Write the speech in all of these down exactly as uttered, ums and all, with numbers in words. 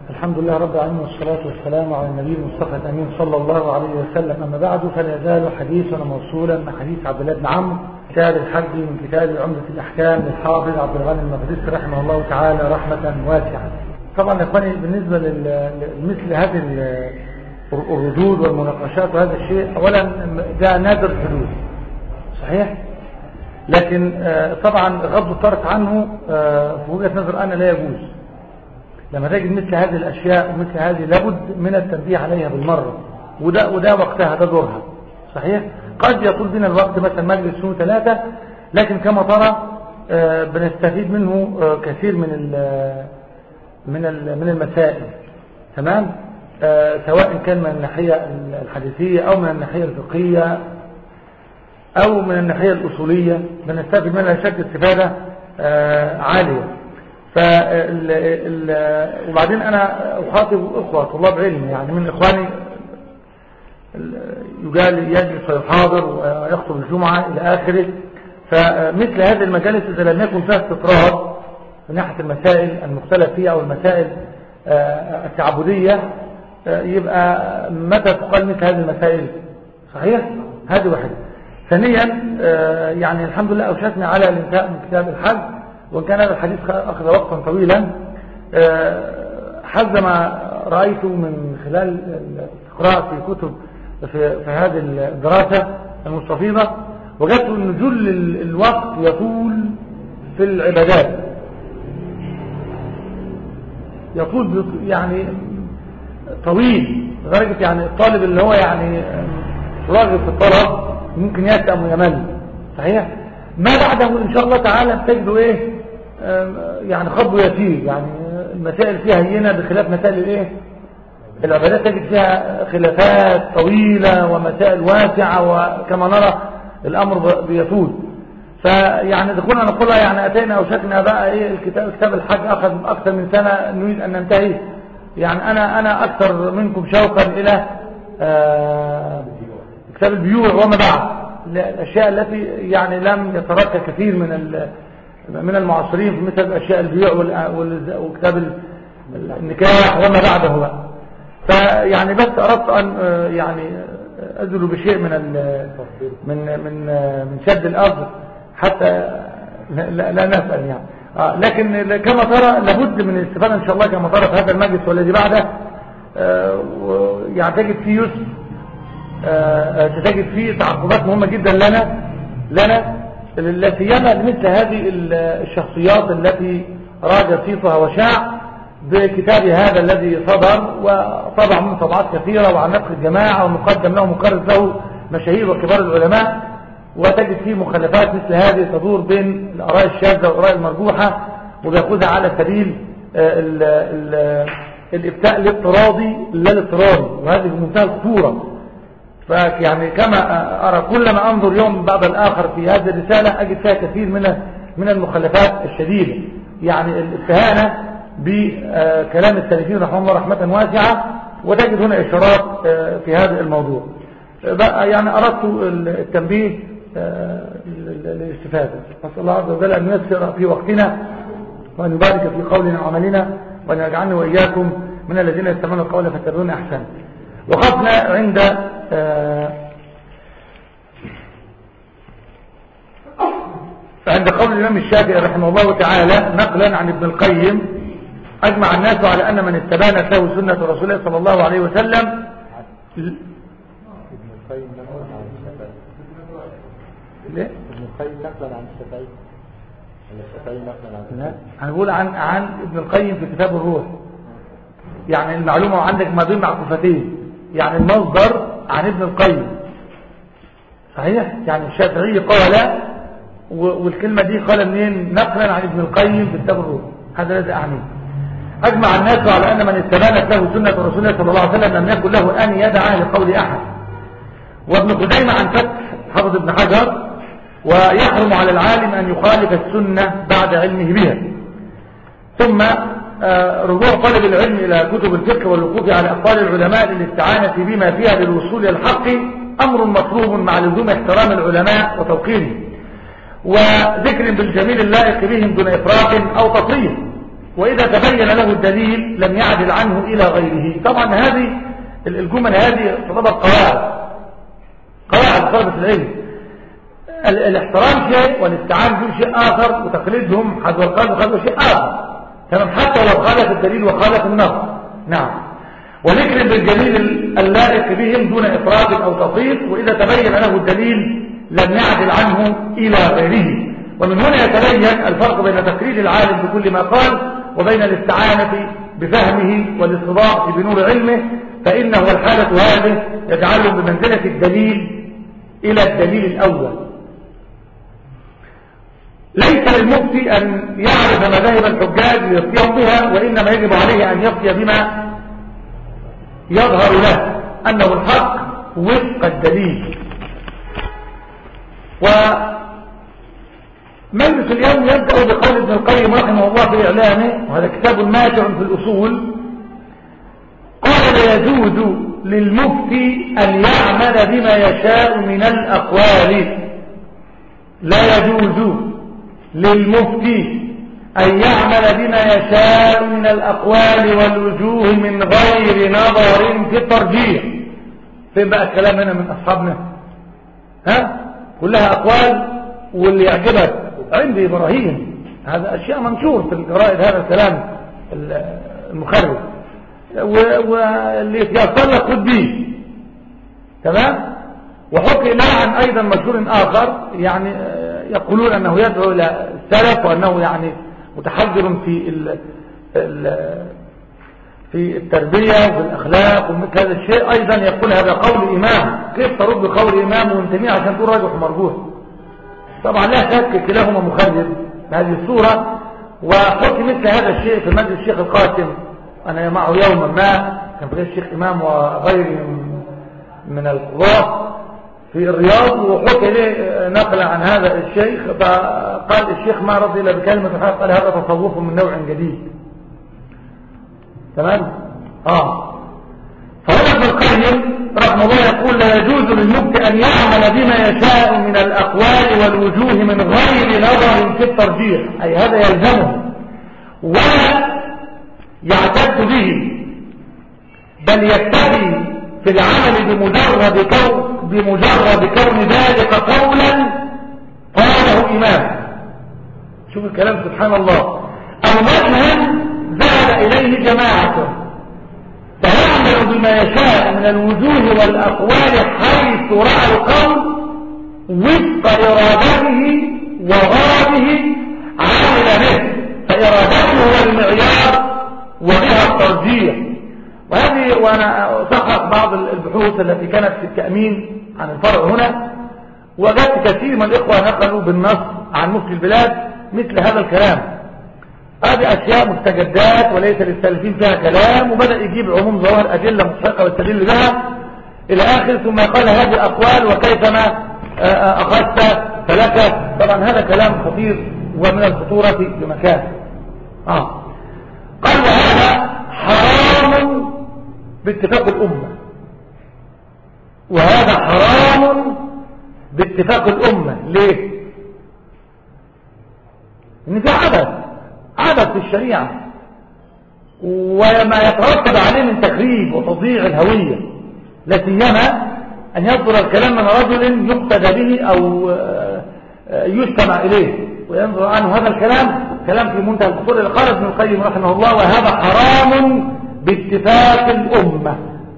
الحمد لله رب العالمين، والصلاة والسلام على النبي المصطفى الأمين صلى الله عليه وسلم. أما بعد، فلا يزال حديثنا موصولا مع حديث عبد الله بن عمرو كتاب الحج من كتاب عمدة الأحكام للحافظ عبد الغني المقدسي رحمه الله تعالى رحمة واسعة. طبعا يا اخواني، بالنسبة لمثل هذه الردود والمناقشات وهذا الشيء، أولا ده نادر الحدوث صحيح، لكن طبعا غض الطرف عنه في وجهة نظر أنا لا يجوز. لما تجد مثل هذه الأشياء ومثل هذه لابد من التنبيه عليها بالمرة، وده, وده وقتها، ده دورها صحيح. قد يطول بنا الوقت مثلا مجلس سنة ثلاثة، لكن كما ترى بنستفيد منه كثير من من من المسائل، تمام، سواء كان من الناحية الحديثية أو من الناحية الفقهية أو من الناحية الأصولية، بنستفيد منها شكل استفادة عالية. ف وبعدين انا اخاطب اخوه طلاب علم، يعني من اخواني يقال يجلس ويحاضر ويخطب الجمعه الى اخره. فمثل هذه المجالس اذا لم يكن فيها استطراد من ناحيه المسائل المختلف فيها او المسائل التعبديه، يبقى متى تقال مثل هذه المسائل صحيح. هذه واحده. ثانيا، يعني الحمد لله اوشكنا على الانتهاء من كتاب الحج، وإن كان هذا الحديث أخذ وقتا طويلا. حسب ما رأيته من خلال القراءة في كتب في, في هذه الدراسة المستفيضة، وجدت أن جل الوقت يطول في العبادات، يطول يعني طويل لدرجة يعني الطالب اللي هو يعني راغب في الطلب ممكن يأتأم ويمل صحيح. ما بعده إن شاء الله تعالى تجدوا إيه يعني خطوة يسير، يعني المسائل فيها هينة بخلاف مسائل الايه العبادات، تجد فيها خلافات طويلة ومسائل واسعة، وكما نرى الامر بيطول. فيعني دخولنا نقولها يعني اتينا او شكنا بقى ايه الكتاب كتاب الحج اخذ اكثر من سنة نريد ان ننتهي. يعني انا انا اكثر منكم شوقا الى آه كتاب البيوع وما بعد، الاشياء التي يعني لم يترك كثير من من المعاصرين في مثل اشياء البيوع وكتاب النكاح وما بعده بقى. فيعني بس اردت ان يعني ازل بشيء من من من من شد الارض حتى لا, لا نسال يعني. آه لكن كما ترى لابد من الاستفاده ان شاء الله كما ترى في هذا المجلس والذي بعده. آه يعني تجد فيه يسر، آه تجد فيه تعقبات مهمه جدا لنا لنا لا سيما لمثل هذه الشخصيات التي راج صيتها وشاع بكتاب هذا الذي صدر، وطبع من طبعات كثيرة وعن نقل الجماعة، ومقدم له مكرس له مشاهير وكبار العلماء، وتجد فيه مخالفات مثل هذه تدور بين الآراء الشاذة والآراء المرجوحة، وبيأخذها على سبيل ال ال الإبتاء الاضطرادي لا الاضطراري، وهذه في منتهى الخطورة. فيعني كما أرى كلما أنظر يوم بعد الآخر في هذه الرسالة أجد فيها كثير من من المخالفات الشديدة، يعني الاستهانة بكلام السلفيين رحمه الله رحمة واسعة، وتجد هنا إشارات في هذا الموضوع. يعني أردت التنبيه للاستفادة. أسأل الله عز وجل أن ييسر في وقتنا، وأن يبارك في قولنا وعملنا، وأن يجعلنا وإياكم من الذين يستمعون القول فيتبعون أحسنه. وقفنا عند عند قول الإمام الشافعي رحمه الله تعالى نقلا عن ابن القيم: أجمع الناس على أن من استبانت له سنة رسول الله صلى الله عليه وسلم. ابن القيم نقلا عن الشافعي. ليه؟ ابن القيم نقلا عن الشافعي. الشافعي نقلا عن لا، هنقول عن عن ابن القيم في كتاب الروح. يعني المعلومة عندك ما بين معكوفتين، يعني المصدر عن ابن القيم صحيح، يعني الشافعي قال، والكلمة دي قال منين؟ نقلا عن ابن القيم في كتاب الروح. هذا الذي أعنيه. أجمع الناس على أن من استبانت له سنة رسول الله صلى الله عليه وسلم لم يكن له أن يدعى لقول أحد. وابن خزيمة عن فتح حافظ ابن حجر: ويحرم على العالم أن يخالف السنة بعد علمه بها. ثم رجوع طالب العلم إلى كتب الفقه والوقوف على أقوال العلماء للاستعانة بما فيها للوصول إلى الحق أمر مطلوب مع لزوم احترام العلماء وتوقيرهم، وذكر بالجميل اللائق بهم دون إفراط أو تطريف. وإذا تبين له الدليل لم يعدل عنه إلى غيره. طبعا هذه الجمل هذه تعتبر قواعد قواعد طلبة العلم. الاحترام شيء والاستعان به شيء آخر، وتقليدهم حذو القلب وخذوا شيء آخر. تمام، حتى لو خالف الدليل وخالف النص. نعم، وذكر بالجليل اللائق بهم دون إفراط أو تفريط، وإذا تبين له الدليل لم يعدل عنه إلى غيره. ومن هنا يتبين الفرق بين تقليد العالم بكل ما قال وبين الاستعانة بفهمه والاستضاءة بنور علمه، فإنه الحالة هذه يجعله بمنزلة الدليل إلى الدليل الأول. ليس للمفتي أن يعرف مذاهب الحجاج ليفتيهم بها، وإنما يجب عليه أن يفتي بما يظهر له أنه الحق وفق الدليل. ومجلس اليوم يبدأ بقول ابن القيم رحمه الله في إعلامه، وهذا كتاب ماتع في الأصول، قال: لا يجوز للمفتي أن يعمل بما يشاء من الأقوال. لا يجوز للمفتي أن يعمل بما يشاء من الأقوال والوجوه من غير نظر في الترجيح. فين بقى الكلام هنا من أصحابنا؟ ها؟ كلها أقوال، واللي يعجبك عندي إبراهيم، هذا أشياء منشور في الجرائد، هذا الكلام المخرب، واللي يتيسر لك خد بيه. تمام. وحكي لنا عن أيضا مشهور آخر يعني يقولون أنه يدعو إلى السلف، وأنه يعني متحذر في ال ال في التربية وفي الأخلاق ومثل هذا الشيء. أيضا يقول هذا قول إمام. كيف ترد بقول إمام وانتمي عشان تقول راجح ومرجوح؟ طبعا لا شك كلاهما مخرب هذه الصورة. وحكي مثل هذا الشيء في مجلس الشيخ القاسم، أنا معه يوما ما، كان في الشيخ إمام وغيره من القضاة في الرياض، وحكي ليه نقلا عن هذا الشيخ، فقال الشيخ ما رضي إلا بكلمة الحق، قال هذا تصوف من نوع جديد. تمام. اه فهنا ابن القيم رحمه الله يقول: لا يجوز للمفتي أن يعمل بما يشاء من الأقوال والوجوه من غير نظر في الترجيح، أي هذا يلزمه ولا يعتد به، بل يكتفي في العمل بمجرد كون بمجرد كون ذلك قولا قاله إمام. شوف الكلام سبحان الله. أو مثلا ذهب إليه جماعة، فيعمل بما يشاء من الوجوه والأقوال حيث رأى القول وفق إرادته وغرضه عمل به، فإرادته هو المعيار وبها الترجيح. وهذه وأنا أصحح بعض البحوث التي كانت في التأمين عن الفرع هنا، وجدت كثير من الإخوة نقلوا بالنص عن مفتي البلاد مثل هذا الكلام. هذه أشياء مستجدات وليس للسالفين فيها كلام، وبدأ يجيب عموم ظواهر أدلة مستحقة والتدل بها إلى آخر، ثم قال هذه أقوال وكيفما أخذت فلك. طبعا هذا كلام خطير ومن الخطورة بمكان. آه. قال: وهذا حرام باتفاق الأمة، وهذا حرام باتفاق الأمة. ليه؟ إن في عبث عبث في الشريعة، وما يترتب عليه من تخريب وتضييع الهوية، لا سيما أن يصدر الكلام من رجل يقتدى به أو يستمع إليه وينظر عنه. هذا الكلام كلام في منتهى الخطورة. قال ابن القيم رحمه الله: وهذا حرام باتفاق الأمة.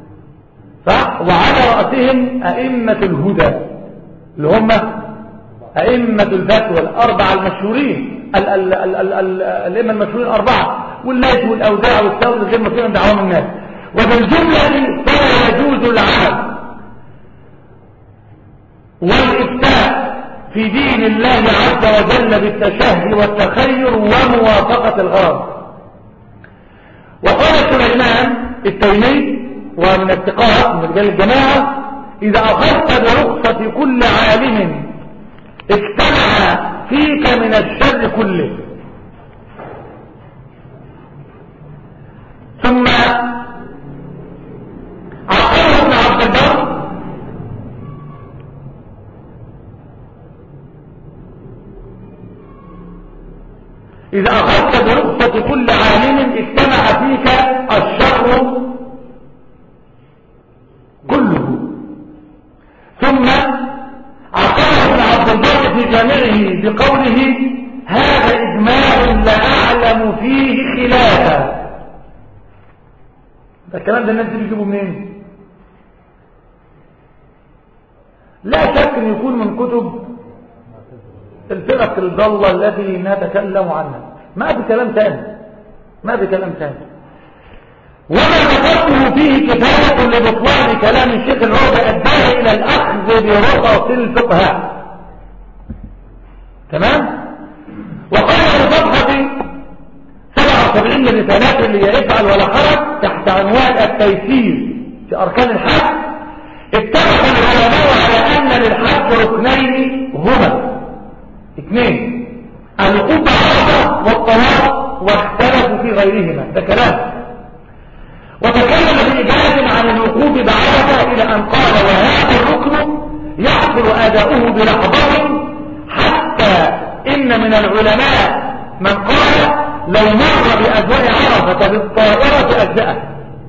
وعلى رأسهم أئمة الهدى اللي هم أئمة الفتوى الأربعة المشهورين، الأئمة المشهورين الأربعة، والليث والأوزاع والثوري غير مشهورين دعوام الناس. وبالجملة فلا يجوز العمل والإفتاء في دين الله عز وجل بالتشهي والتخير وموافقة الغرض. وقال سليمان التيمي ومن الثقات من رجال الجماعة: إذا أخذت برخصة كل عالم اجتمع فيك من الشر كله. ثم عقله ابن عبد البر إذا أخذت برخصة كل عالم فيك الشر كله. ثم عقبه ابن عبد البر في جامعه بقوله هذا إجماع لا أعلم فيه خلافا. ده الكلام ده الناس دي بيجيبوا منين؟ لا شك ان يكون من كتب الفرق الضالة التي نتكلم عنها، ما بكلام تاني ما بكلام تاني وما ذكرته فيه كفاية لبطلان كلام الشيخ العودة أداه إلى الأخذ برخص الفقهاء. تمام. وقال في صفحة سبعة وسبعين من رسالات اللي يفعل ولا حرج تحت عنوان التيسير في أركان الحج، اتفق العلماء على أن للحج ركنين هما اثنين: الوقوف بعرفة والطواف، واختلفوا في غيرهما. ده كلام. وتكلم بإجازة عن الوقوف بعرفة إلى أن قال وهذا الركن يحصل أداؤه بلحظة، حتى إن من العلماء من قال لو مر بأجواء عرفة بالطائرة أجزأه.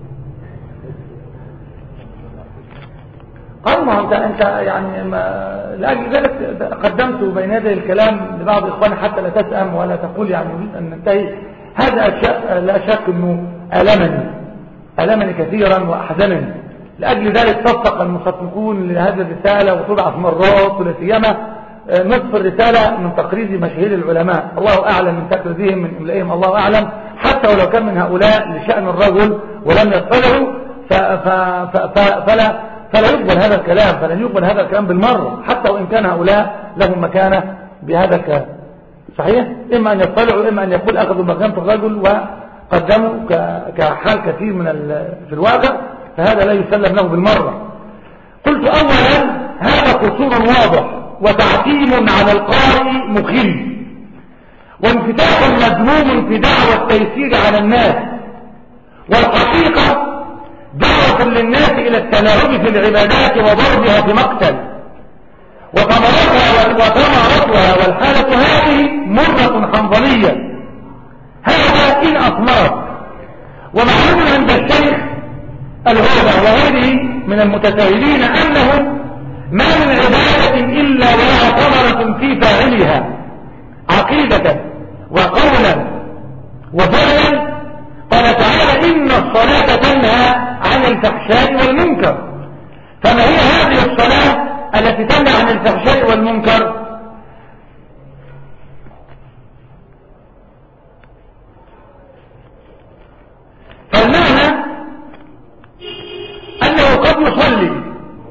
أما أنت أنت يعني ما لأجل ذلك قدمت بين يدي الكلام لبعض إخواني حتى لا تسأم ولا تقول يعني نريد أن ننتهي. هذا أشياء لا شك أنه ألمني ألمني كثيرا وأحزنني. لأجل ذلك صفق المخططون لهذه الرسالة وتبعث مرات، ولا سيما نصف الرسالة من تقرير مشاهير العلماء، الله أعلم من تقريرهم من إملائهم، الله أعلم، حتى ولو كان من هؤلاء لشأن الرجل ولم يطلعوا فلا فلا يقبل هذا الكلام فلا يقبل هذا الكلام بالمرة، حتى وإن كان هؤلاء لهم مكانة بهذا الكلام. صحيح؟ إما أن يطلعوا إما أن يقول أخذوا مكانة الرجل وقدموا كحال كثير من في الواقع، فهذا لا يسلم له بالمرة. قلت أولا هذا قصور واضح وتعتيم على القارئ مخل، وانفتاح مذموم في دعوة التيسير على الناس، والحقيقة دعوة للناس إلى التلاعب في العبادات وضربها في مقتل، وثمرتها وثمرتها والحالة هذه مرة حنظلية، هذا إن أثمرت. ومعلوم عند الشيخ العودة وغيره من المتساهلين أنه ما من عبادة إلا لها ثمرة في فاعلها عقيدة وقولا وفعلا. قال تعالى إن الصلاة تنهى عن الفحشاء والمنكر. فما هي هذه الصلاة التي تنهى عن الفحشاء والمنكر؟ فالمعنى أنه قد يصلي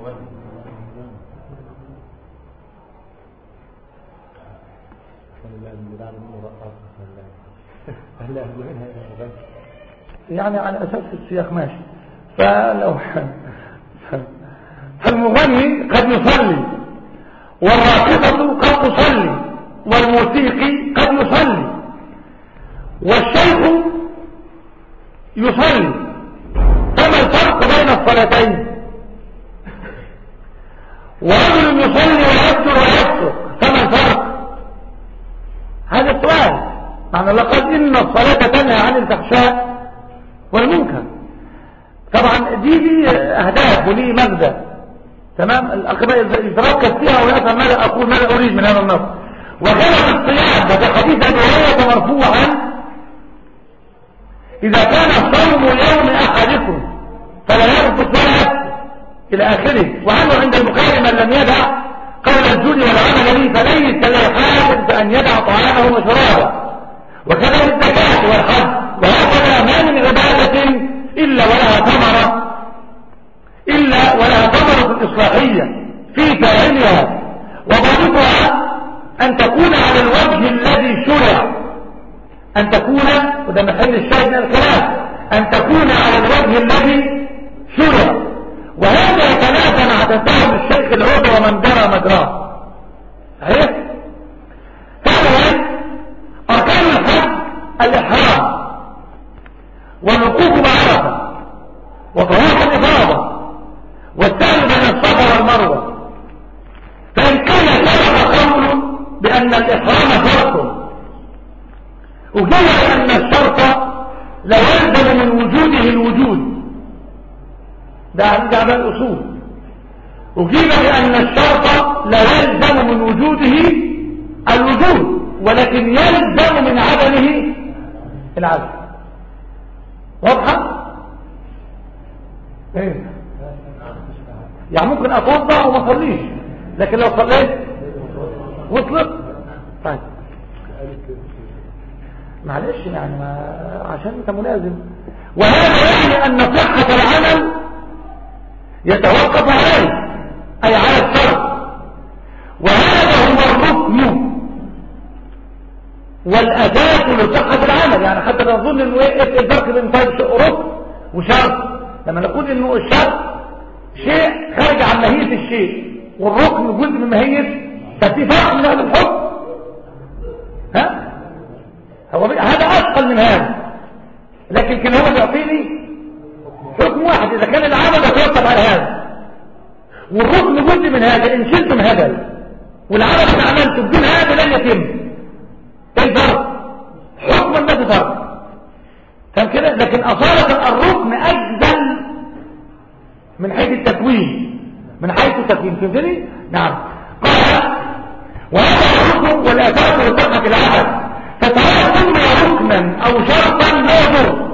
يعني على أساس السياق ماشي. فلو فالمغني قد يصلي، والراقصة قد تصلي، والموسيقي قد يصلي، والشيخ يصلي. فما الفرق بين الصلاتين؟ ورجل يصلي ويسجد ويسجد، فما الفرق؟ هذا السؤال. معنى لقد إن الصلاة تنهى عن الفحشاء والمنكر. طبعا دي دي أهداف ولي مغزى. تمام. الأقباء يتركز فيها ويفهم ماذا أقول ماذا أريد من هذا النص. وكان الصيام في حديث أبي هريرة مرفوعا إذا كان صوم يوم أحدكم فلا يرفث ولا يفسق إلى آخره. وعنه عند البخاري من لم يدع قول الزور والعمل به فليس له حاجة أن يدع طعامه وشرابه. وكذا الزكاة والحج. وهكذا ما من عبادة إلا ولها ثمرة إلا ولها ثمرة إصلاحية في فاعلها، وضابطها أن تكون على الوجه الذي شرع، أن تكون، وده محل الشاهد من الكلام، أن تكون على الوجه الذي شرع. وهذا يتنافى مع تفاهم الشيخ العودة ومن جرى مجراه. صحيح؟ ثانيا أركان الحج الإحرام والوقوف بعرفة وطواف الإفاضة والسعي بين الصفا والمروة. فإن كان سبق قول بأن الإحرام شرط، وجدنا أن الشرط لا يلزم الوجود، ده هنرجع بقى الأصول. أجيب بأن الشرط لا يلزم من وجوده الوجود، ولكن يلزم من عدمه العدم. واضحة؟ ايه يعني ممكن اتوضا وما اصليش، لكن لو صليت وصلت. طيب معلش يعني ما عشان انت ملازم. وهذا يعني ان صحة العمل يتوقف عليه، اي على الشرط، وهذا هو الركن والاساس لصحة العمل. يعني حتى نظن انه ايه الفرق بين طيب ركن وشرط. لما نقول انه الشرط شيء خارج عن ماهية الشيء، والركن جزء من ماهية، ففي فرق من هذا الحكم. ها هو هذا اثقل من هذا، لكن كان هو بيعطيني حكم واحد اذا كان العمل يتوقف على هذا، والركن جزء من هذا. ان شلتم هذا والعمل اللي عملته بدون هذا لن يتم. ايه الفرق؟ حكما ما في فرق، فهم كده؟ لكن اصالة الركن اجزل من حيث التكوين، من حيث التكوين. فهمتني؟ نعم. قال وهذا الركن والاساس لصحة العمل، فتعالى سمي ركنا او شرطا لا يضر.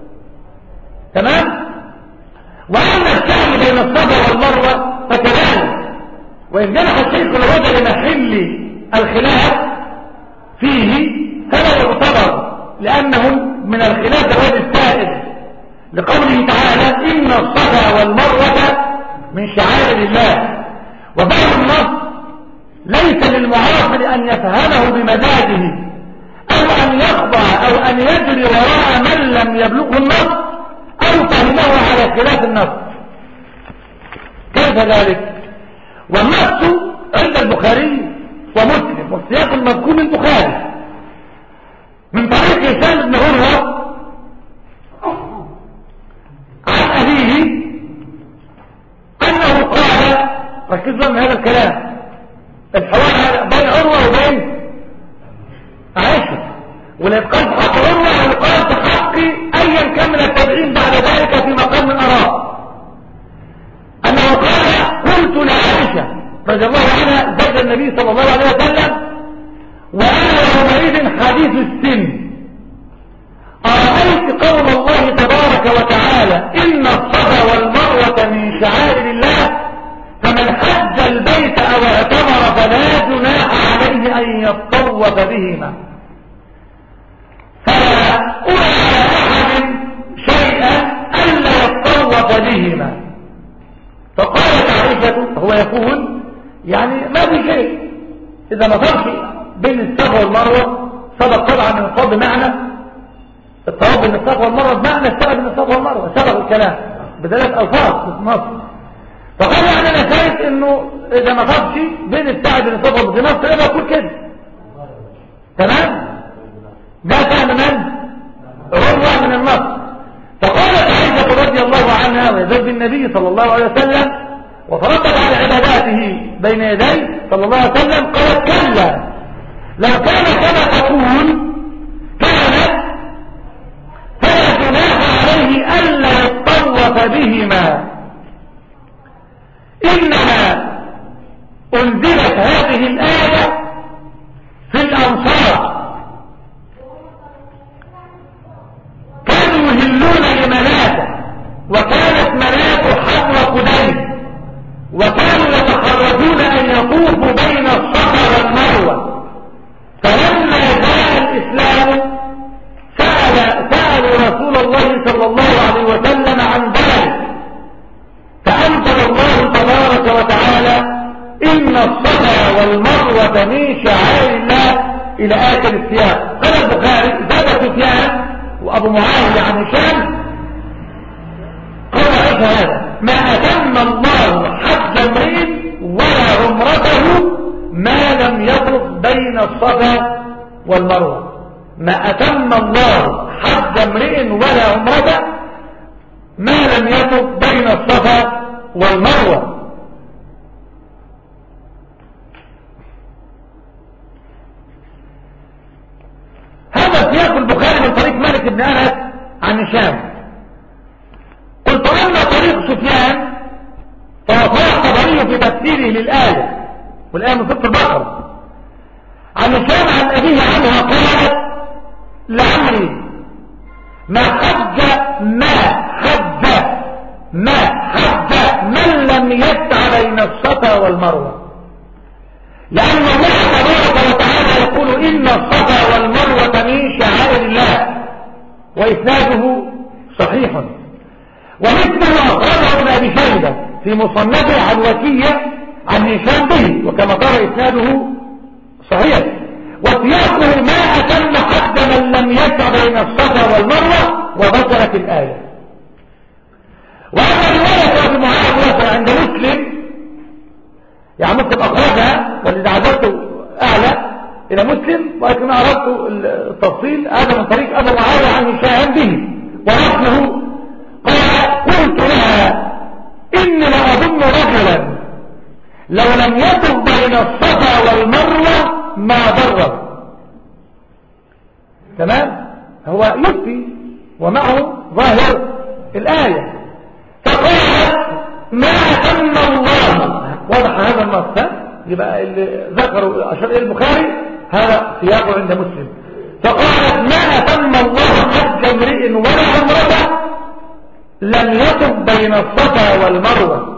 تمام؟ واما السعي بين الصفا والمروه فكذلك، وان جنح الشيخ الوجه لمحل الخلاف فيه فلا يعتبر، لانه من الخلاف الرد السائد لقوله تعالى ان الصفا والمروه من شعائر الله. وبعض النص ليس للمعاصر ان يفهمه بمزاجه، او ان يخضع او ان يجري وراء من لم يبلغه النص، او فهمه على خلاف النص. كيف ذلك؟ والنص عند البخاري ومسلم، والسياق المذكور من البخاري من طريق هشام بن عروة عن أبيه أنه قال، ركزوا من هذا الكلام، الحوار بين عروة وبين عائشة، والإبقاء في حق عروة والإبقاء في حق أيا كان من التابعين بعد ذلك في مقام من أراء، أنه قال قلت لعائشة رضي الله عنها زوج النبي صلى الله عليه وسلم وأنا يومئذ حديث السن، أرأيت قول الله تبارك وتعالى إن الصفا والمروة من شعائر الله، فمن حج البيت أو اعتمر فلا جناح عليه أن يطوف بهما، فلا أرى على أحد شيئا ألا يطوف بهما. فقالت عائشة، هو يقول يعني ما في شيء إذا ما فرق بين الصفا والمروة، سبق طبعا من الطواف بمعنى الطواف بين الصفا والمروة بمعنى السبب من الصفا والمروة، سبق الكلام بثلاث ألفاظ في النص. فقال يعني أنا شايف إنه إذا ما فرقش بين السعي بين الصفا والمروة فأنا بقول كده. تمام؟ ده فهم من؟ عروة من النص. فقالت عائشة رضي الله عنها وزوج النبي صلى الله عليه وسلم وتردد على عباداته بين يديه صلى الله عليه وسلم، قالت كلا لو كان كما تقول كانت فلا جناح عليه ألا يطوف بهما، إنما أنزلت هذه الآية في الأنصار كانوا يهلون لمناته، وكانت مناته حفر قديم، وكانوا يتحرجون أن يطوفوا بين الصفا والمروة. فلما جاء الإسلام سأل سألوا رسول الله صلى الله عليه وسلم عن ذلك، فأنزل الله تبارك وتعالى إن الصفا والمروة من شعائر الله إلى آخر السياق. قال البخاري زاد سفيان وأبو معاوية عن هشام قال ايش هذا؟ ما أتم الله حج امرئ ولا عمرته ما لم يطف بين الصفا والمروة. ما أتم الله حج امرئ ولا عمرته ما لم يطف بين الصفا والمروة. هذا سياق البخاري من طريق مالك بن أنس عن هشام. تفسيره للآية، والآية من سورة البقرة، عن هشام عن أبيه عنها قالت لعمري ما حج ما حج ما حج من لم يسعى بين الصفا والمروة، لأن الله تبارك وتعالى يقول إن الصفا والمروة من شعائر الله، وإسناده صحيح. ومثله أخرجه ابن أبي شيبة في مصنفه عن وكيع عن هشام به، وكما قال إسناده صحيح. وسياقه ما أتم حد من لم يسع بين الصفا والمروة، وذكرت الآية. وهذا رواية أبي معاوية عند مسلم، يعني مسلم أخرجها، والذي عزلته أعلى إلى مسلم، ولكن أردت التفصيل هذا من طريق أبي معاوية عن هشام به، ونحنه قال قلت لها إني لأظن رجلا لو لم يطف بين الصفا والمروة ما ضره. تمام، هو يفتي ومعه ظاهر الآية، فقال ما أتم الله، وضح هذا النص، يبقى اللي ذكره أشار إلى البخاري هذا سياقه عند مسلم. فقالت ما أتم الله حج امرئ ولا عمرته لم يطف بين الصفا والمروة،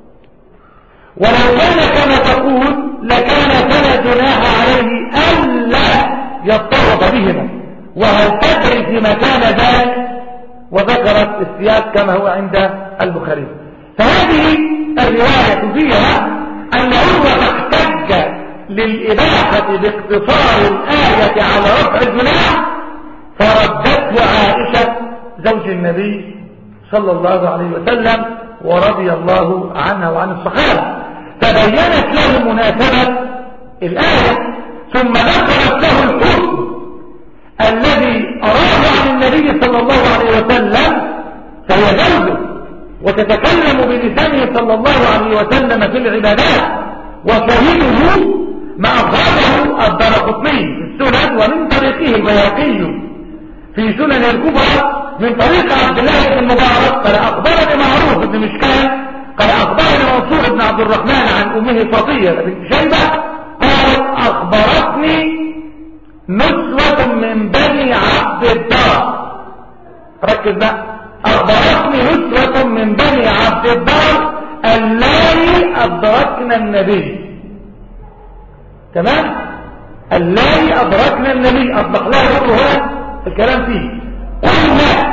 ولو كان كما تقول لكان فلا جناح عليه ألا يطوف بهما، وهل تدري في مكان ذلك؟ وذكرت السياق كما هو عند البخاري. فهذه الرواية فيها أن عروة احتج للإباحة باقتصار الآية على رفع الجناح، فردته عائشة زوج النبي صلى الله عليه وسلم ورضي الله عنها وعن الصحابة، فبينت له مناسبة الآية، ثم ذكرت له الحكم الذي أراد عن النبي صلى الله عليه وسلم، فهي زوجه وتتكلم بلسانه صلى الله عليه وسلم في العبادات، وشهده ما أخرجه الدارقطني في السنن، ومن طريقه البيهقي في سنن الكبرى من طريق عبد الله بن المبارك قال أخبرني معروف بن مشكان قال أخبرني منصور بن عبد الرحمن عن أمه صفية بنت شيبة قال أخبرتني نسوة من بني عبد الدار، ركز بقى، أخبرتني نسوة من بني عبد الدار اللائي أدركنا النبي. تمام، اللائي أدركنا النبي، أطلق لها برضه هنا الكلام فيه. قلنا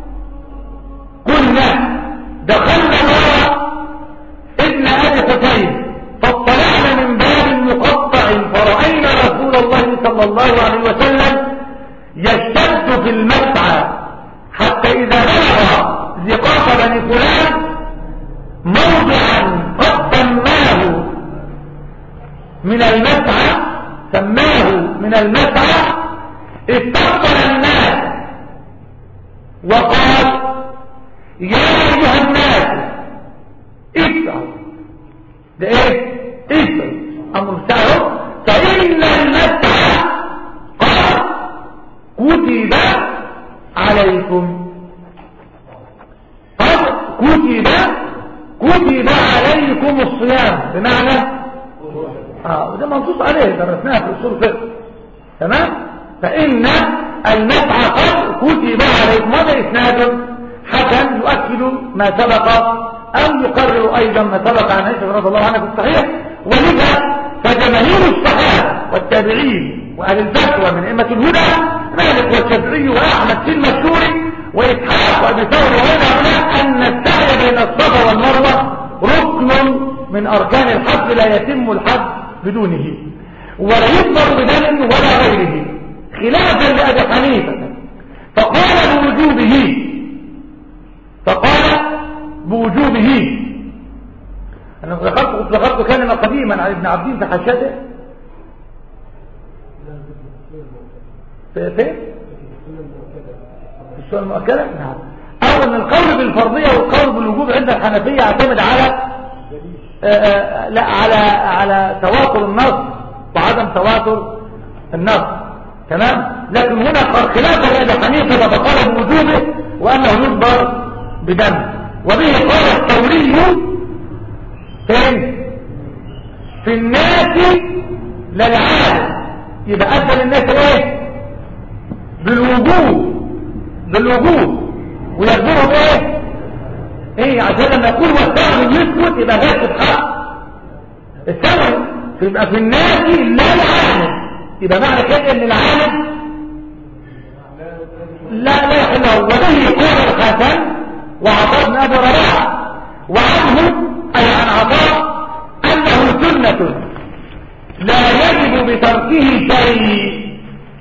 قلنا دخلنا وراء ابن أبي حسين فاطلعنا من باب مقطع فرأينا رسول الله صلى الله عليه وسلم يشتد في المسعى حتى إذا بلغ زقاق بني فلان موضعا قد سماه من المسعى سماه من المسعى استقبل الناس وقال يا أيها الناس اسعوا، ده ايه؟ اسعوا أمر سعوا، فإن المسعى قال كتب عليكم، قد كتب كتب عليكم الصيام، بمعنى اه وده منصوص عليه درسناه في اصول الفقه. تمام، فإن المسعى قد كتب عليكم، هذا إسناد حسن يؤكد ما سبق أو يقرر أيضا ما سبق عن عائشة رضي الله عنها في الصحيح. ولذا فجماهير الصحابة والتابعين وأهل الفتوى من أئمة الهدى مالك والشافعي وأحمد في المشهور وإسحاق وأبي ثور وغير هؤلاء أن السعي بين الصفا والمروة ركن من أركان الحج لا يتم الحج بدونه، ولا يكبر بدم ولا غيره، خلافا لأبي حنيفة فقال بوجوبه فقال بوجوبه أنا ذكرت ذكرت كلمة قديما عن ابن عبدين في حاشته في فين؟ في السنة المؤكدة. نعم، أو أن القول بالفرضية والقول بالوجوب عند الحنفية يعتمد على آآ آآ لا على على تواتر النص وعدم تواتر النص. تمام، لكن هنا خلافا لأبي حنيفة فقال بوجوبه وأنه يجبر بدم، وبه قال الثوري فين في الناس للعالم، يبقى أدى للناس ايه؟ بالوجود بالوجود ويقدرهم ايه؟ ايه عشان لما يقول والثاني يثبت يبقى ذات حق الثاني، يبقى في الناس لا العالم، يبقى معنى كده ان العالم لا لا يحله. وله قول الحسن وعطاء بن ابي رباح وعنه اي عن عطاء انه سنة لا يجب بتركه شيء.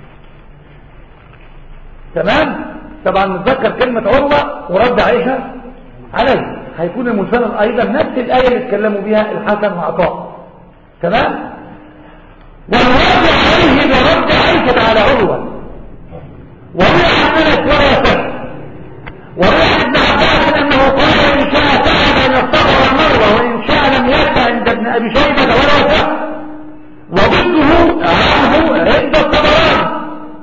تمام. طبعا نتذكر كلمة عروة ورد عائشة عليه، هيكون المسند ايضا نفس الايه اللي اتكلموا بها الحسن وعطاء. تمام. والرد عليه برد عائشة على عروة، وهو عن انس ولا يصح، وهو عن ابن عباس انه قال ان شاء سعى بين الصفا والمروه وان شاء لم يسع عند ابن ابي شيبه ولا يصح، وضده عنه عند الطبراني.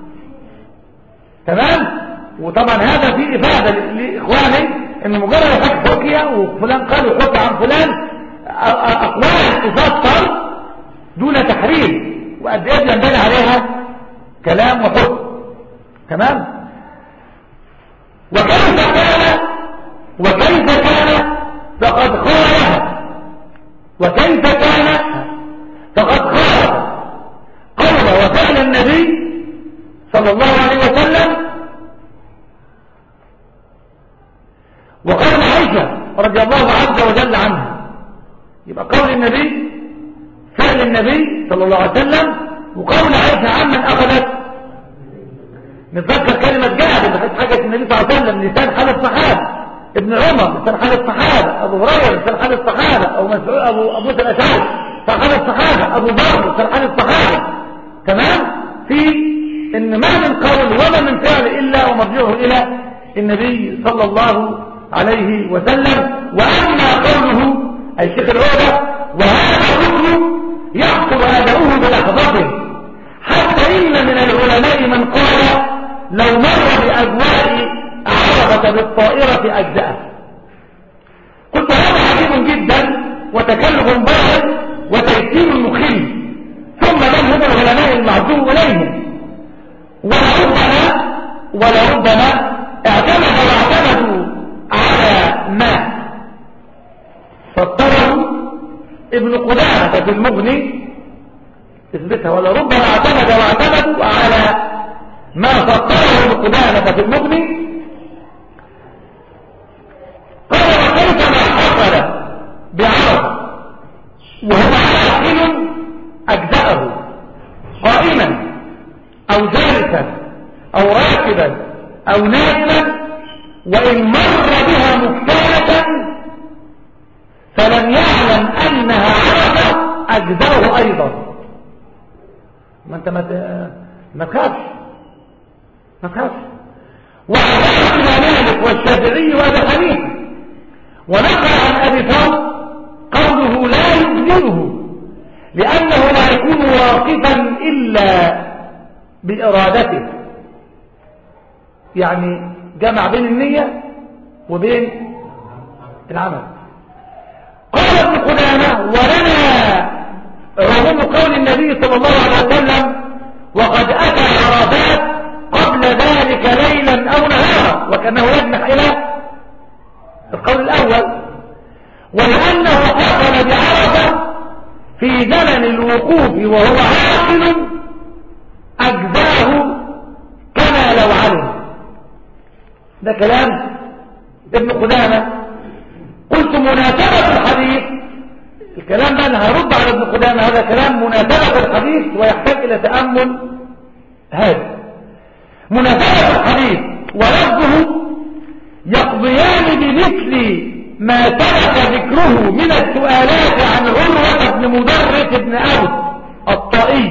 تمام. وطبعا هذا فيه افاده لاخواني ان مجرد حكي حكي وفلان قال وحكي عن فلان اقوال تفسر دون تحريم، وقد ايه ينبني عليها كلام وحكم. تمام. وكيف كان وكيف كان فقد خالها وكيف كان فقد خالها قول وفعل النبي صلى الله عليه وسلم وقال عائشة رضي الله عز وجل عنها. يبقى قول النبي فعل النبي صلى الله عليه وسلم وقول عائشة عمن أخذت. نتذكر كلمة جابر بحيث حاجة النبي صلى الله عليه وسلم لسان حال الصحابة، ابن عمر لسان حال الصحابة، أبو هريرة لسان حال الصحابة، أو مسعود أبو أبو موسى الأشعري لسان حال الصحابة، أبو بكر لسان حال الصحابة. تمام. في إن ما من قول وما من فعل إلا ومرجعه إلى النبي صلى الله عليه وسلم. وأما قوله أي شيخ العودة وهذا الركن يحصل أداؤه بلحظته، حتى إن من العلماء من قال لو مر بأجواء عربة بالطائرة أجزاءه. قلت هذا عجيب جدا وتكلف باهظ وتيسير مخل، ثم لم هم العلماء المعزو إليهم ولربما ولربما اعتمد واعتمدوا على ما فطره ابن قدامة في المغني اثبتها، ولربما اعتمد واعتمدوا على ما فطره ابن قدامة في المغني. قال وكيف ما حصل بعرض وهو عاقل أجزاءه قائما أو جالسا أو راكبا أو نائما، وإن مر بها مفترة فلم يعلم أنها عرفت أجزاءه أيضا. ما أنت ما تخافش ما تخافش. وعلى مالك والشافعي وأبي حنيفة ونقل عن أبي ثور قوله لا يجزئه لأنه لا يكون واقفا إلا بإرادته، يعني جمع بين النية وبين العمل. قال ابن قدامة ولنا عموم قول النبي صلى الله عليه وسلم وقد أتى عرفات قبل ذلك ليلا أو نهارا، وكأنه يجنح إلى القول الأول، ولأنه حصل بعرفة في زمن الوقوف وهو عاقل أجزاه كما لو علم. ده كلام ابن قدامة. قلت مناسبة الحديث، الكلام ده أنا هرد على ابن قدامة، هذا كلام مناسبة الحديث ويحتاج إلى تأمل. هذا مناسبة الحديث ولفظه يقضيان بمثل ما سبق ذكره من السؤالات عن عروة بن مدرس بن أوس الطائي،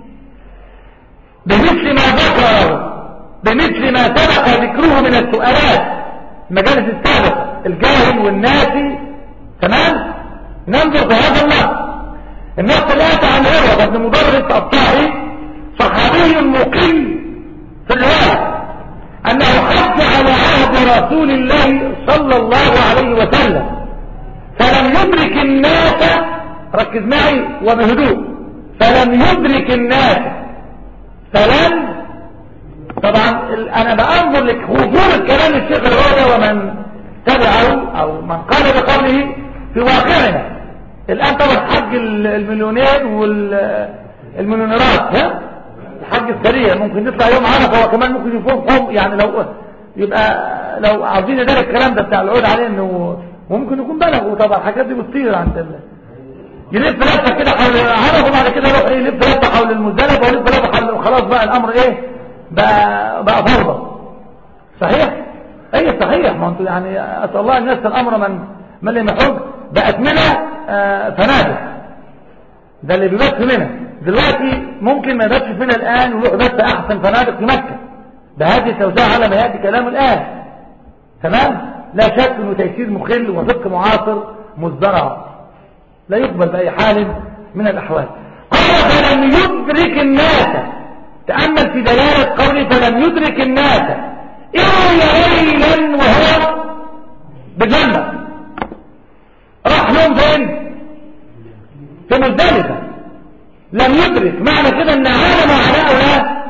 بمثل ما ذكره بمثل ما سبق ذكره من السؤالات المجالس السابقة الجاهل والناسي. تمام. ننظر في هذا النص. النص الآتي عن عروة بن مدرس الطائي صحابي مقيم في الرواية أنه حج على عهد رسول الله صلى الله عليه وسلم فلم يدرك الناس ركز معي وبهدوء، فلم يدرك الناس، فلم، طبعا انا بأنظر لك خطورة كلام الشيخ العودة ومن تبعه او من قال بقوله في واقعنا الان. طبعا حج المليونير والمليونيرات، ها الحج السريع ممكن يطلع يوم عرفه وكمان ممكن يفوقهم، يعني لو يبقى لو عاوزين يدار الكلام ده بتاع العود عليه انه ممكن يكون بلغوا. طبعا الحاجات دي بتطير عند الله، يلف لفه كده حول عرفه وبعد كده يروح ايه يلف لفه حول المزدلفه ويلف لفه حول، وخلاص بقى الامر ايه بقى بقى فوضى. صحيح؟ اي صحيح. ما انتوا يعني اسال الله ان يسر الامر من من لم يحج. بقت منها آه فنادق، ده اللي بيبات في منها دلوقتي ممكن ما يباتش فينا الان ويروح بات احسن فنادق في مكه بهذه التوسعه على ما ياتي كلام الان. تمام؟ لا شك انه تيسير مخل وفقه معاصر مزدرع لا يقبل باي حال من الاحوال. قال فلم يدرك الناس، تامل في دلاله قوله فلم يدرك الناس الا ليلا وهو بجنة. راح لهم فين؟ في مزدلفه. لم يدرك معنى كده ان عانى معاناه ولا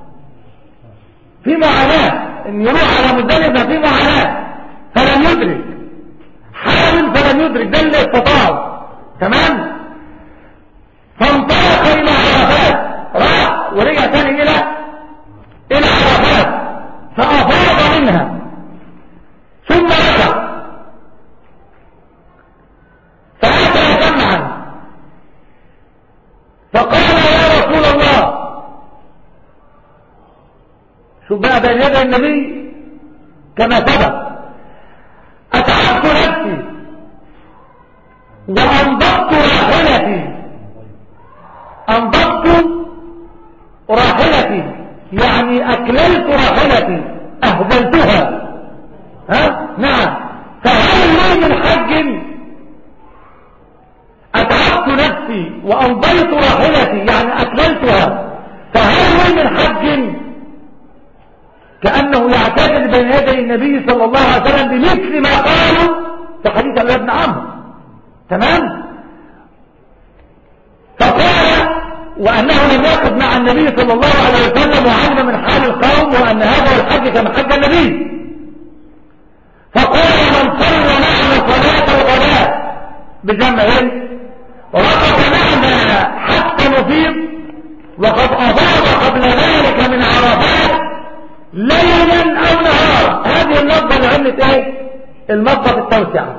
في معاناه، ان يروح على مزدلفه في معاناه. فلم يدرك، حاول فلم يدرك، ده اللي استطاع. تمام؟ فانطلق الى عرفات، راح ورجع ثاني الى الى عرفات فافاض منها ثم رجع فاتى جمعا فقال يا رسول الله، شوف بقى بين يدي النبي كما سبق، اتعبت نفسي وانضبط راحلتي، انضبط راحلتي يعني اكللت راحلتي اهدلتها. ها نعم. فهل لي من حج؟ اتعبت نفسي وانضيت راحلتي يعني اكللتها، فهل لي من حج؟ كأنه يعتذر بين يدي النبي صلى الله عليه وسلم بمثل ما قالوا في حديث عبد الله بن عمرو. تمام؟ فقال وأنه لم يقف مع النبي صلى الله عليه وسلم وعلم من حال القوم وأن هذا هو الحج كما حج النبي. فقال من صلى معنا صلاة الغداء بجمع ورقص معنا حتى نفيض وقد أفاض قبل ذلك من عرفات ليلا أو نهارا. هذه اللفظة اللي عملت ايه؟ اللفظة التوسعة.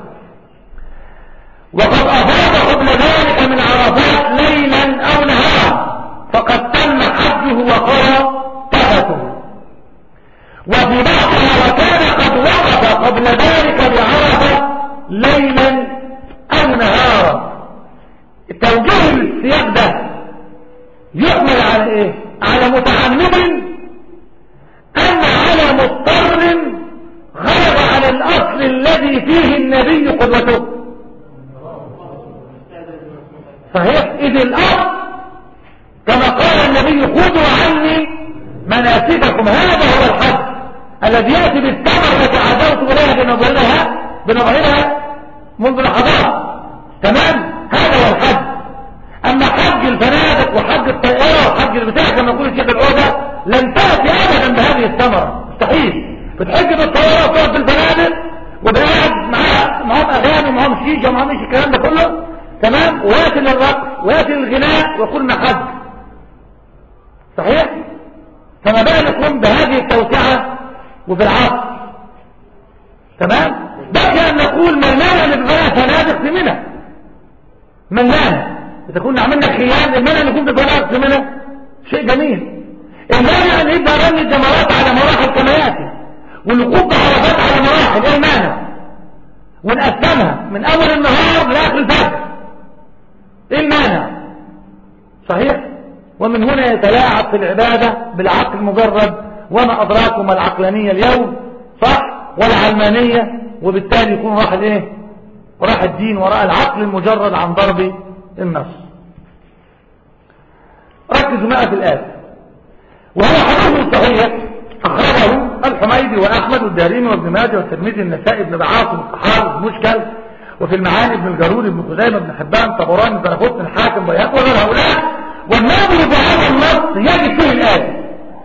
وقد أفاض قبل ذلك من عرفات ليلا أو نهارا فقد تم حجه وقرى تبته. وفي بعضها وكان قد وقف قبل ذلك بعرفة ليلا أو نهارا. التوجيه السياق ده يحمل على ايه؟ على متعمد أن على مضطر غلب على الأصل الذي فيه النبي قدوته. صحيح؟ إذ الأصل كما قال النبي خذوا عني مناسككم، هذا هو الحج الذي يأتي بالثمر التي عدوت إليها بنظرها بنظرها منذ لحظات. تمام؟ هذا هو الحج. أما حج الفنادق وحج الطائرة وحج البتاع كما يقول الشيخ العودة لن تأتي أبدا بهذه الثمرة، مستحيل. بتحج بالطائرة وتقعد بالفنادق وبقعد معاها معاهم أغاني ومعاهم شيشة ومعاهم ايش الكلام ده كله. تمام؟ ويأتي للرقص ويأتي للغناء ويقولنا حج. صحيح؟ فما بالكم بهذه التوسعة وفي العصر. تمام؟ بقي أن نقول من مانع لبناء فنادق في منى؟ من مانع؟ إذا كنا عملنا خيام المانع نكون بفنادق في منى شيء جميل. المانع أن يبدأ رمي الجمرات على مراحل كما يأتي والوقوف بعرفات على مراحل. إيه المانع؟ ونقسمها من أول النهار لآخر الفجر. إيه المانع؟ صحيح؟ ومن هنا يتلاعب في العبادة بالعقل مجرد، وما أدراكم العقلانية اليوم، صح؟ والعلمانية، وبالتالي يكون راح الايه؟ راح الدين وراء العقل المجرد عن ضرب النص. ركزوا معي في الآية. وهو حديث صحيح أخرجه الحميدي وأحمد والدارمي وابن ماجه والترمذي والنسائي بن عاصم الصحابي مشكل. وفي المعاني ابن الجارودي ابن خزيمة ابن حبان طبراني الدارقطني الحاكم بيهقي وغير هؤلاء. والناظر بهذا النص يجد فيه الآية: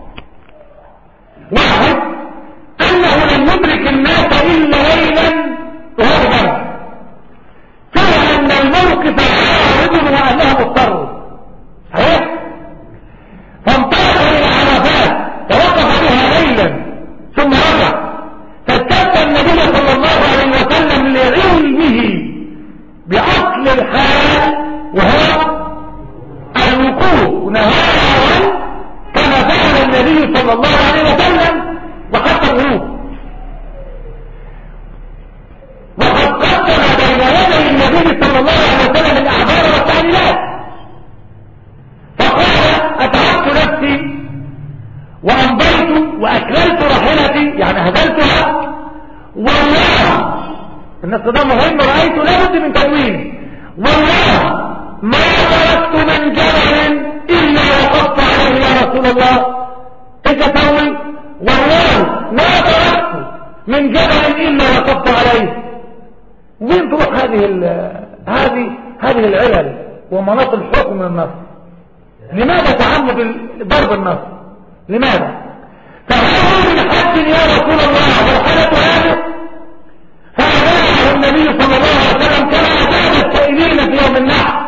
واحد، أنه لم يدرك الناس إلا ليلا وهو جمع، فيه أن الموقف عارض وأنه مضطر، صحيح؟ فانطلق إلى عرفات توقف بها ليلا ثم رجع، فاستفتى النبي صلى الله عليه وسلم لعلمه بأصل الحال وهو الوقوف نهارا كما فعل النبي صلى الله عليه وسلم وحتى الغروب. وقد قدم بين يدي النبي صلى الله عليه وسلم الأعذار والتعليلات، فقال: أتعبت نفسي وأمضيت وأكللت راحلتي، يعني هدلتها، والله النص ده مهم، رأيت لابد من تنوين، والله ما تركت من جبل إلا وقفت عليه يا رسول الله. إيش أسوي؟ والله ما تركت من جبل إلا وقفت عليه. وين تروح هذه هذه هذه العلل ومناط الحكم من النص؟ لماذا تعمد ضرب النص؟ لماذا؟ فهذا من حد يا رسول الله مرحلة هذا، فأباعه النبي صلى الله عليه وسلم كما أباع السائلين في يوم النحر.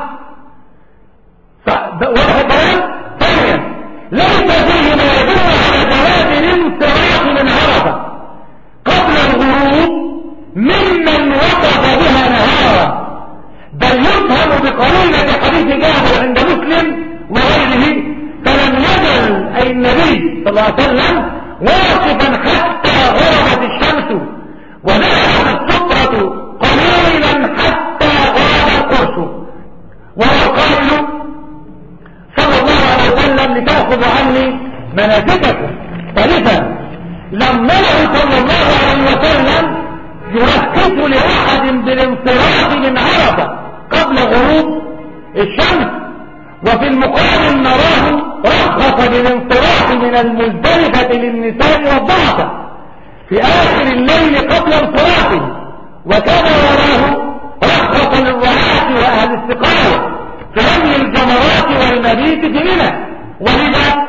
واضح الكلام؟ ثانيا، ليس فيه ما يدل على جواز الانصراف من عرفة قبل الغروب ممن وقف بها نهارا، بل يفهم بقرينة حديث جابر عند مسلم وغيره، فلم يزل أي النبي صلى الله عليه وسلم واقفا حتى غربت الشمس ونزلت السطرة قليلا حتى غاب القرص، وهو قائل صلى الله عليه وسلم: لتأخذ عني مناسككم. ثالثا، لم نره صلى الله عليه وسلم يرخص لأحد بالانصراف من عرفة قبل غروب الشمس، وفي المقابل نراه رخص بالانصراف من المزدلفة للنساء والضعفة في آخر الليل قبل انصرافه، وكان يراه رخص للرعاة وأهل السقاية في رمي الجمرات والمبيت في منى. ولذا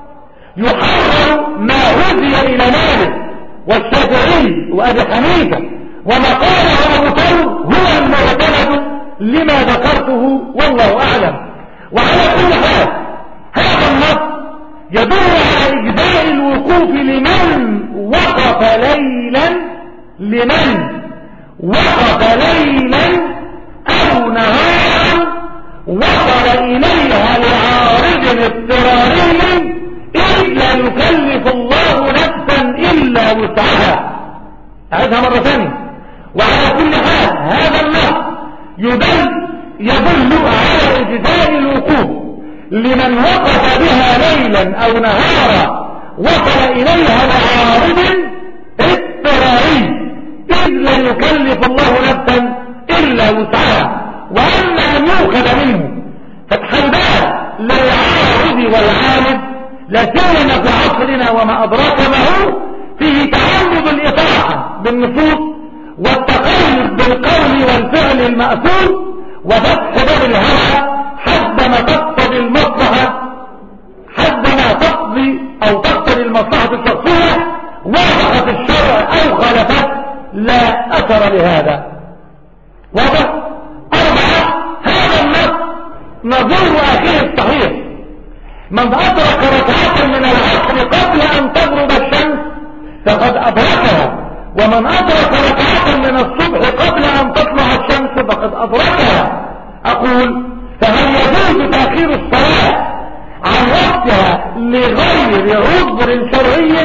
يحرر ما هدي إلى مالك والشافعي وأبي حنيفة، وما قاله أبو ثور هو المعتمد لما ذكرته والله أعلم. وعلى كل حال هذا النص يدل على إجزاء الوقوف لمن وقف ليلا لمن وقف ليلا أو نهارا وصل إليها لعارض اضطراري، إذ لا يكلف الله نفسا إلا وسعها. أعيدها مرة ثانية. وعلى كل حال هذا النص يدل يدل على إجزاء الوقوف لمن وقف بها ليلا أو نهارا وصل إليها لعارض اضطراري، إذ لا يكلف الله نفسا إلا وسعها. وأما أن يؤخذ منه فتح الباب للعارض والعامد، لا سيما في عصرنا وما أدراك ما هو، فيه تعمد الإطاعة بالنصوص والتقيد بالقول والفعل المأثور، وفتح باب الهوى حد ما تقتضي المصلحة حد ما تقضي أو تقتضي المصلحة الشخصية، وافقت الشرع أو خالفت لا أثر لهذا. واضح؟ أربعة، هذا النص نظير أخيه الصحيح: من أدرك ركعة من العصر قبل أن تغرب الشمس فقد أدركها، ومن أدرك ركعة من الصبح قبل أن تطلع الشمس فقد أدركها. أقول: فهل يجوز تأخير الصلاة عن وقتها لغير عذر شرعي،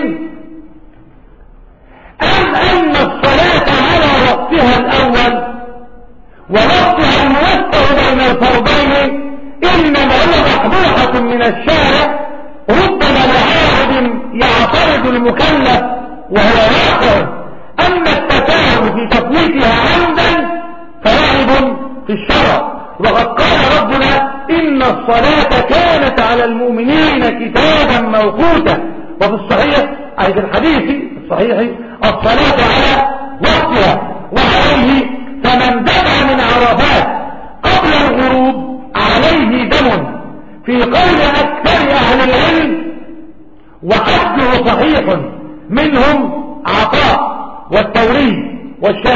أم أن الصلاة على وقتها الأول ووقتها الموسع بين الفرضين إنما هو محبوحة من الشارع، ربما لعارض يعترض المكلف وهو واقع، أما التساهل في تفويتها عمدا فلعب في الشرع. وقد قال ربنا: إن الصلاة كانت على المؤمنين كتابا موقوتا. وفي الصحيح أي في الحديث الصحيح: الصلاة على وقتها. وعليه فمن دفع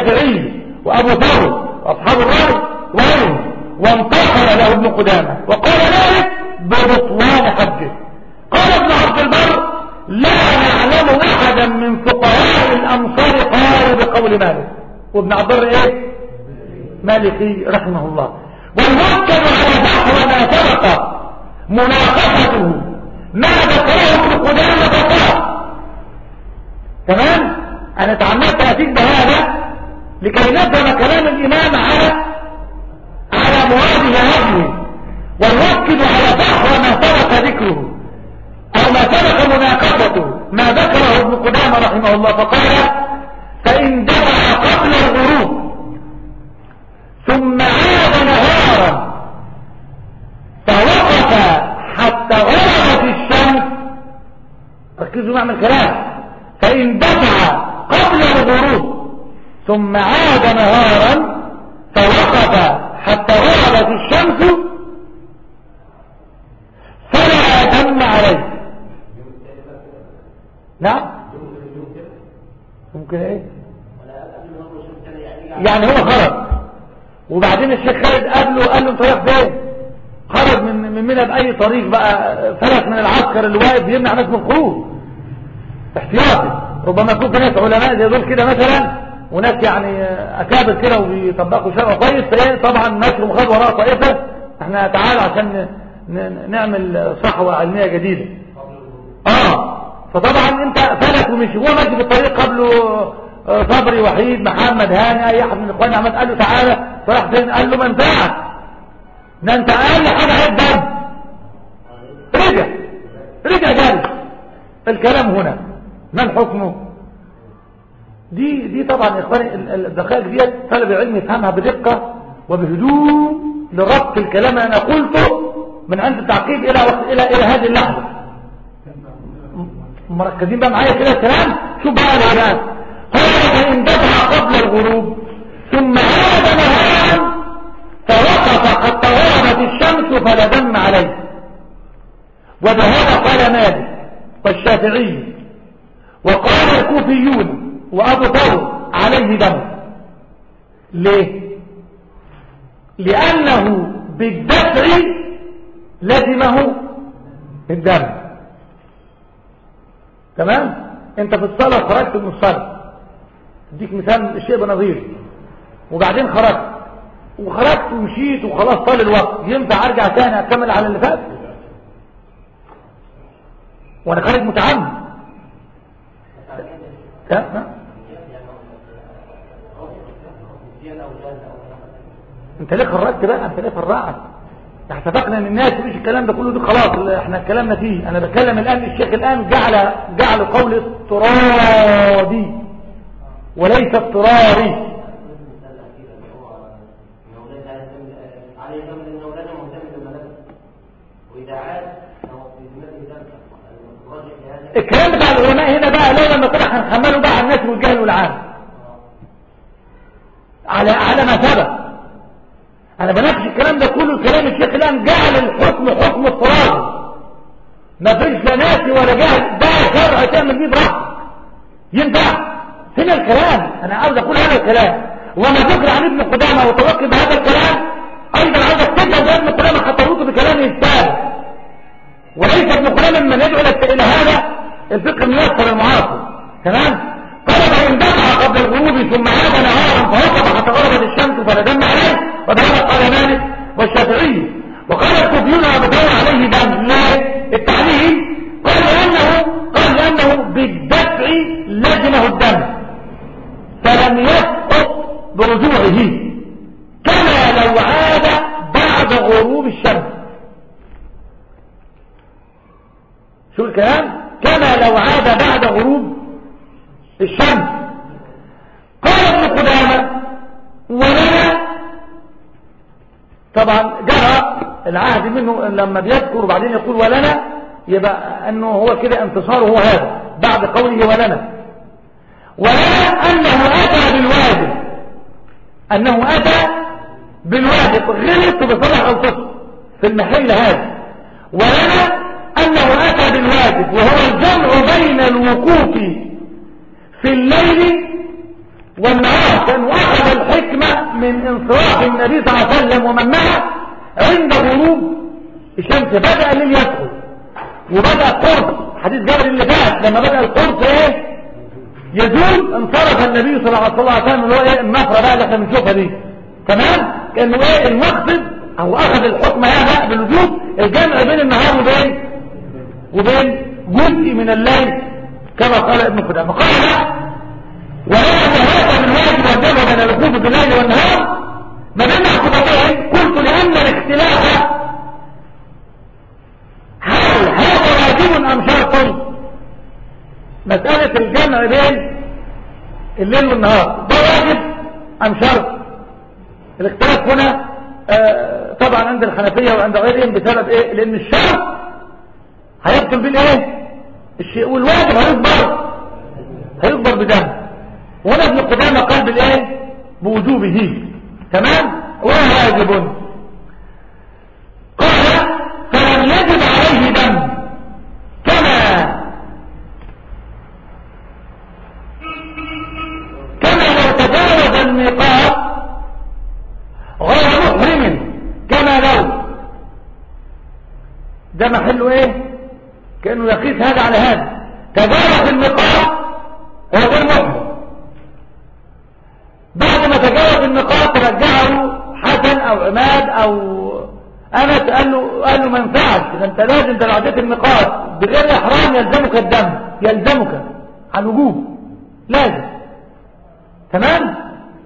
والشافعي وأبو ثور وأصحاب الرأي وغيرهم، وانتقل له ابن قدامة وقال ذلك ببطلان حجه. قال ابن عبد البر لا نعلم أحدا من فقهاء الأمصار قال بقول مالك. وابن عبد البر ايه؟ مالكي رحمه الله. والمؤكد على نحو ما سبق مناقشته ما ذكره ابن قدامة فقط. تمام؟ أنا تعمدت أتيك بهذا لكي نفهم كلام الإمام على على مواده ووجهه، والمؤكد على نحو ما سبق ذكره أو ما سبق مناقشته ما ذكره ابن قدامة رحمه الله. فقال فإن دفع قبل الغروب ثم عاد نهارا فوقف حتى غربت الشمس. ركزوا معنى الكلام. فإن دفع قبل الغروب ثم عاد نهارا فوقف حتى غربت الشمس فلا دم عليه. نعم ممكن ايه يعني هو خرج وبعدين الشيخ خالد قابله قال له انت رايح فين؟ خرج من من منى باي طريق بقى، فلت من العسكر اللي واقف بيمنع ناس من الخروج احتياطي. ربما يكون في ناس علماء زي دول كده مثلا وناس يعني اكابر كده وبيطبقوا شرع كويس، فايه طبعا نشر مخاض وراء طائفه احنا تعالى عشان نعمل صحوه علميه جديده. اه فطبعا انت فلت ومشي، هو ماشي في الطريق قبله صبري وحيد محمد هاني اي احد من اخواننا عمد قال له تعالى فراح فين؟ قال له ما ينفعش ده انت اقل حاجه عيب دم. رجع رجع جاري. الكلام هنا من حكمه؟ دي دي طبعا يا اخواني الدقائق ديت طالب العلم يفهمها بدقه وبهدوء لربط الكلام انا قلته من عند التعقيب الى الى الى هذه اللحظه. مركزين بقى معايا كده الكلام. شوف بقى العنان. قال فإن دفع قبل الغروب ثم عاد نهارا فوقف حتى غربت الشمس فلا دم عليه. وبهذا قال مالك والشافعي وقال الكوفيون وأبو ثور عليه دم. ليه؟ لأنه بالدفع لزمه الدم. تمام؟ انت في الصلاة خرجت من الصلاة، اديك مثال الشيء بنظير، وبعدين خرجت وخرجت ومشيت وخلاص طال الوقت، ينفع ارجع تاني اكمل على اللي فات وانا خارج متعمد؟ ها؟ انت ليه خرجت بقى؟ انت ليه فرعت؟ اتفقنا ان الناس مش الكلام ده كله ده خلاص احنا كلامنا فيه. انا بتكلم الان الشيخ الان جعل جعل قول اضطرادي وليس اضطراري. الكلام بتاع العلماء هنا بقى لو لما كنا هنحمله بقى على الناس والجهل والعام على على ما سبق. انا بناقش الكلام ده كله. الكلام الشيخ الان جعل الحكم حكم اضطراري، ما فيش لا ناسي ولا جهل، ده شرع تعمل بيه براحتك ينفع. هنا الكلام انا عاوز اقول هذا الكلام وما ذكر عن ابن قدامه وتوكل بهذا الكلام. ايضا عاوزك تبدا بابن قدامه حتى يرد بكلامه الثاني، وليس ابن قدامه من يدعو الى هذا الفقه الميسر المعاصر. تمام؟ قال فإن دفع قبل الغروب ثم عاد نهارا فوقف حتى غربت الشمس فلا دم عليه. وبهذا قال مالك والشافعي وقال الكوفيون وابو ثور عليه دم. ليه؟ التعليل قال لأنه قال لأنه بالدفع لزمه الدم فلم يسقط برجوعه كما لو عاد بعد غروب الشمس. شو الكلام؟ كما لو عاد بعد غروب الشمس. قال ابن قدامة ولا طبعا جرى العهد منه لما بيذكر وبعدين يقول ولنا يبقى انه هو كده انتصاره هو هذا بعد قوله ولنا. ولا انه اتى بالواجب انه اتى بالواجب غلط بصلاح القصر في المحل هذا. ولنا انه اتى بالواجب وهو الجمع بين الوقوف في الليل والنهار، كان أخذ الحكمة من انصراف النبي صلى الله عليه وسلم ومن معه عند غروب الشمس. بدأ الليل يدخل وبدأ القرص، حديث جابر اللي فات لما بدأ القرص ايه يزول، انصرف النبي صلى الله عليه وسلم اللي هو ايه النفرة بقى اللي احنا بنشوفها دي. تمام، كانه ايه المقصد او اخذ الحكمة هذا بالوجوب الجمع بين النهار وبين وبين جزء من الليل كما قال ابن قدامه. قال لا، ولا هذا من واجب والجمع بين الوقوف بالليل والنهار ما بين عقوبتين. قلت لان الاختلاف هل هذا واجب ام شرط؟ مسألة الجمع بين الليل والنهار ده واجب ام شرط؟ الاختلاف هنا آه طبعا عند الحنفية وعند غيرهم بسبب ايه؟ لان الشرط هيبطل بالايه الشيء، والواجب هيكبر هيكبر بدم. وهنا ابن قدامه قال بالايه بوجوبه. تمام، وواجب. قال فلم يجب عليه دم كما كما لو تجاوز الميقات غير محرم، كما لو ده محله ايه كأنه يقيس هذا على هذا. تجاوز الميقات هو غير محرم، بعد ما تجاوز الميقات رجعه حسن او عماد او انس قال له قال له ما ينفعش، انت لازم لو عديت الميقات بغير احرام يلزمك الدم، يلزمك على الوجوب لازم. تمام،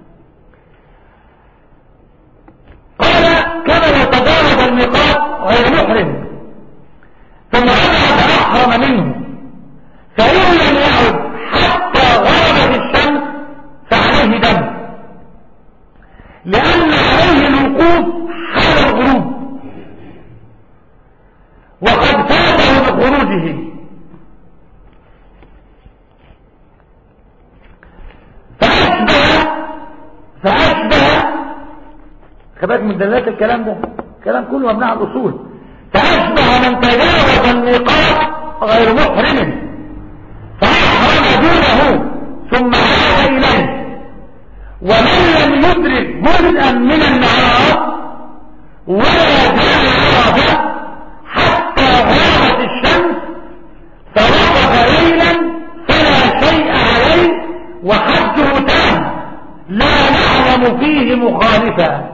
قال كما لو تجاوز الميقات غير محرم ثم رجع فاحرم منه فإن لم يعد حتى غربت الشمس فعليه دم، لأن عليه الوقوف حال الغروب وقد فاته بخروجه. فأشبه فأشبه خبرت من دلالات الكلام ده، الكلام كله مبني على الأصول. فأشبه من تجاوز الميقات غير محرم فأحرم دونه ثم عاد إليه، ومن لم يدرك جزءا من النهار ولا جاء عرفة حتى غابت الشمس فوقف ليلا فلا شيء عليه وحجه تام لا نعلم فيه مخالفا.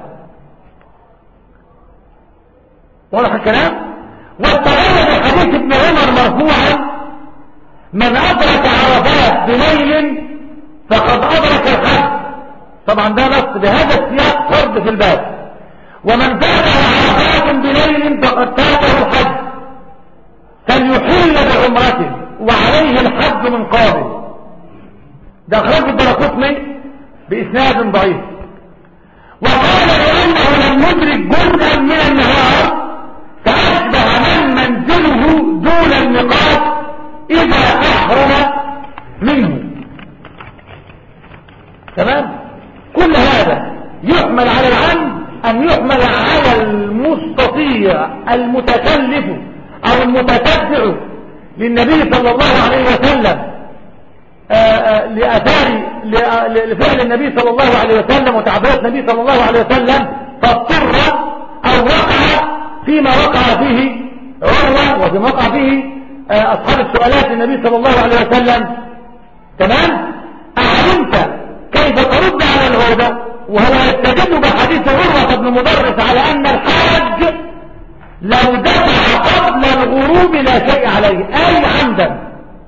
واضح الكلام؟ واستغل بحديث ابن عمر مرفوعا من أدرك عرفات بليل فقد أدرك الحج. طبعا ده نص بهذا السياق فرض في الباب. ومن فاته عرفات بليل فقد فاته الحج فليحل بعمرته وعليه الحج من قابل. ده أخرج الدرقطني بإسناد ضعيف. وقال لأنه لم يدرك جزءا من النهار فأشبه من منزله دون الميقات إذا أحرم منه. تمام، كل هذا يحمل على العمد أن يحمل على المستطيع المتكلف أو المتتبع للنبي صلى الله عليه وسلم لأثار لفعل النبي صلى الله عليه وسلم وتعبيرات النبي صلى الله عليه وسلم فاضطر أو وقع فيما وقع فيه عروة وفيما وقع فيه أصحاب السؤالات للنبي صلى الله عليه وسلم. تمام، أعلمت كيف ترد على العودة وهو يستدل بحديث عروة بن مدرس على أن الحاج لو دفع قبل الغروب لا شيء عليه أي عمدا.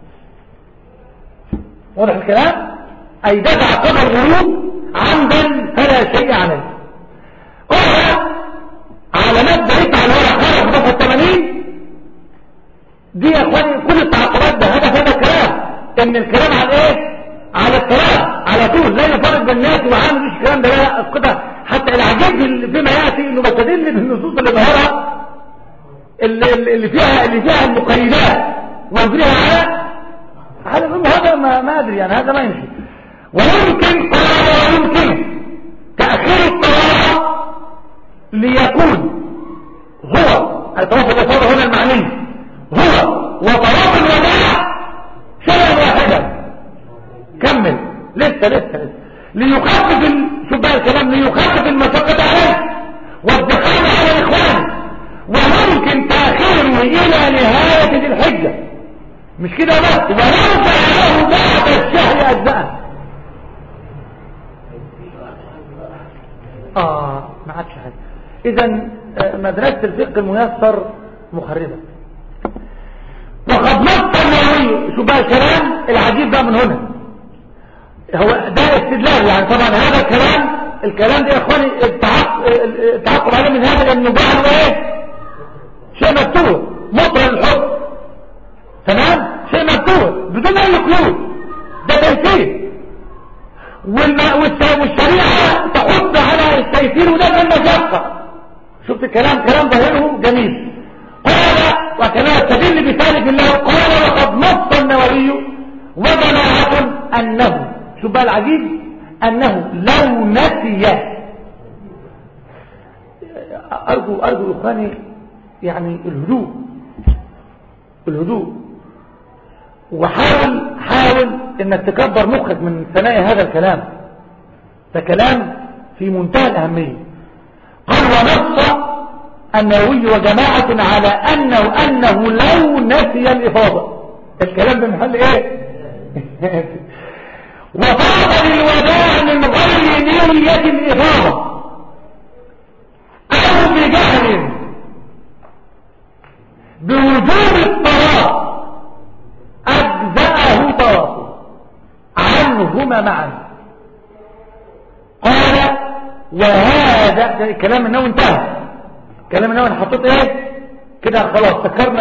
واضح الكلام؟ أي دفع قبل الغروب عمدا فلا شيء عليه. قال على مبدأ يفعل ولا خرج دفع الثمانين دي يا اخواني كل التعقبات ده هدف هذا الكلام ان الكلام على ايه؟ على الكلام على طول لا يفرق بين الناس وعامل مش الكلام ده لا اسقطها. حتى العجيب فيما ياتي انه بستدل بالنصوص اللي ظاهره اللي, اللي فيها اللي فيها المقيدات وفيها على على هذا ما, ما ادري يعني هذا ما يمشي. ويمكن قال يمكن تاخير الطواف ليكون هو الطواف الافاضه هنا المعني هو وطواف الوداع شيئا واحدا. كمل لسه لسه لسه الكلام ليخفف المشقة عليه والدخول على اخوانه، وممكن تأخيره الى نهاية ذي الحجة، مش كده بس، ولو فعله بعد الشهر اجزاء. اه ما عادش حاجه. اذا مدرسه الفقه الميسر مخربه. وقد نص النووي، شو بقى الكلام العجيب بقى من هنا، هو ده استدلال يعني. طبعا هذا الكلام الكلام ده يا اخواني التعقب عليه من هذا انه جعله ايه؟ شيء مفتوح مطر الحكم، تمام؟ شيء مفتوح بدون اي قيود، ده تيسير، والشريعه تحث على التيسير وده من المشقه. شفت الكلام؟ كلام ظاهره جميل. قال وكما يستدل بذلك الله، قال وقد نص النووي وجماعه انه، شوف بقى العجيب، انه لو نسي، ارجو ارجو اخواني يعني الهدوء الهدوء، وحاول حاول انك تكبر مخك من ثنايا هذا الكلام، ده كلام في منتهى الاهميه. قال ونص النووي وجماعه على انه انه لو نسي الافاضه، الكلام ده محل ايه؟ وفاض للوداع من غير نية الإفاضة أو بجهل بوجوب الطواف أجزأه طوافه عنهما معا. قال وهذا الكلام النووي انتهى، الكلام النووي انا حطيت ايه كده خلاص، سكرنا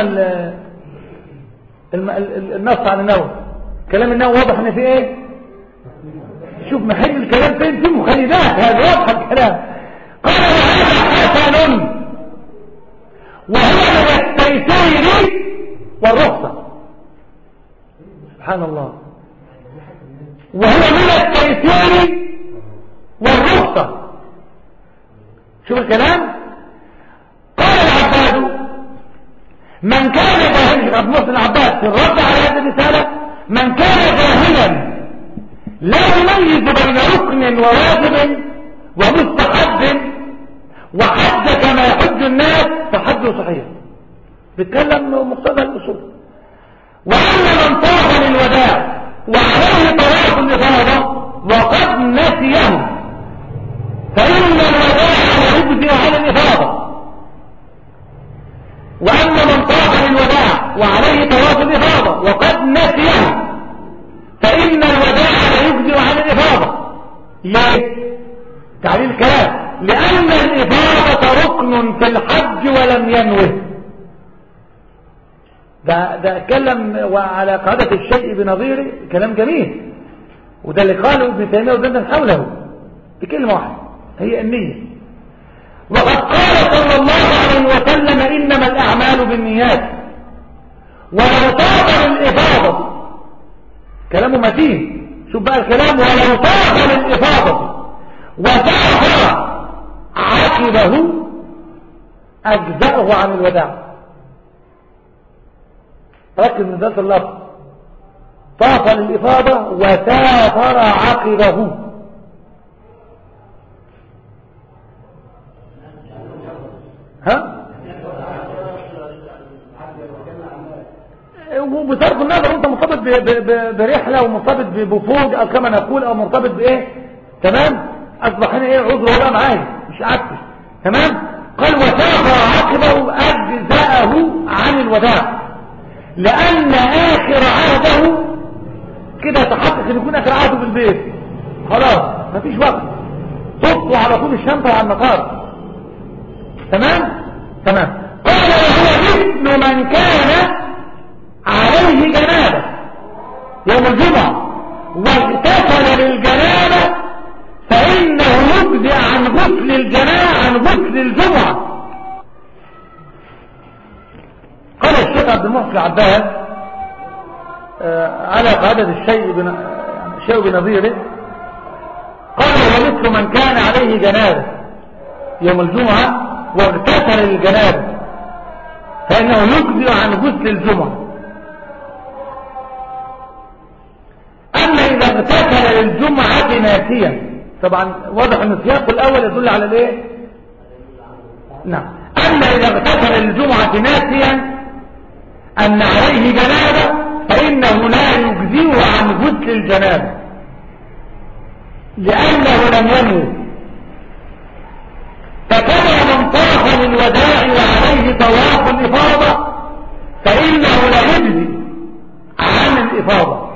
النص عن النووي. الكلام النووي واضح ان في ايه، شوف محل الكلام فين، في مخلدات، هذا واضح الكلام. قال وهذا حسن وهو من التيسير والرخصة، سبحان الله، وهو من التيسير والرخصة. شوف الكلام. قال العباد من كان جاهلا، ابن محسن العباس في الرد على هذه الرسالة، من كان جاهلا لا يميز بين ركن وواجب ومستحب وحج كما يحج الناس فحجه صحيح، بيتكلم مقتضى الاصول. واما من طاف للوداع وعليه طواف الافاضه وقد نسيه فان الوداع يجزي عن الافاضه. واما من طاف للوداع وعليه طواف الافاضه وقد نسيه فإن الوداع لا يجزئ عن الإفاضة. ليه؟ تعليل الكلام، لأن الإفاضة ركن في الحج ولم ينوه. ده ده اتكلم وعلى قاعدة الشيء بنظيره، كلام جميل، وده اللي قاله ابن تيمية وزندن حوله بكلمة واحدة، هي النية. وقد قال صلى الله عليه وسلم إنما الأعمال بالنيات، ولو طاف الإفاضة، كلامه متين، شوف بقى الكلام، ولو طاف للإفاضة وطاف عقبه أجزأه عن الوداع. ركز من ذات اللفظ، طاف للإفاضة وسافر عقبه، ها؟ وبصرف النظر انت مرتبط برحله ومرتبط بفوج او كما نقول، او مرتبط بايه، تمام؟ اصبح هنا ايه عذره بقى معايا مش عكس، تمام؟ قال وسافر عقبه اجزاءه عن الوداع، لان اخر عهده كده تحقق ان يكون اخر عهده بالبيت، خلاص مفيش وقت، صفوا على طول الشنطه على المطار، تمام؟ تمام. قال وهو مثل من كان عليه جنابه يوم الجمعة واغتسل للجنابة فإنه يجزئ عن غسل الجنابة عن غسل الجمعة. قال الشيخ عبد المحسن العباس آه على قاعدة الشيء بن... يعني شيء بنظيره، قال ومثل من كان عليه جنابه يوم الجمعة واغتسل للجنابة فإنه يجزئ عن غسل الجمعة. أما إذا اغتسل للجمعة ناسيا طبعا واضح ان السياق الاول يدل على الايه؟ نعم. اما اذا اغتسل الجمعة ناسيا ان عليه جنابه فانه لا يجزئه عن غسل الجنابه لانه لم ينوي. فكما من طاف للوداع وعليه طواف الافاضه فانه لا يجزي عن الافاضه.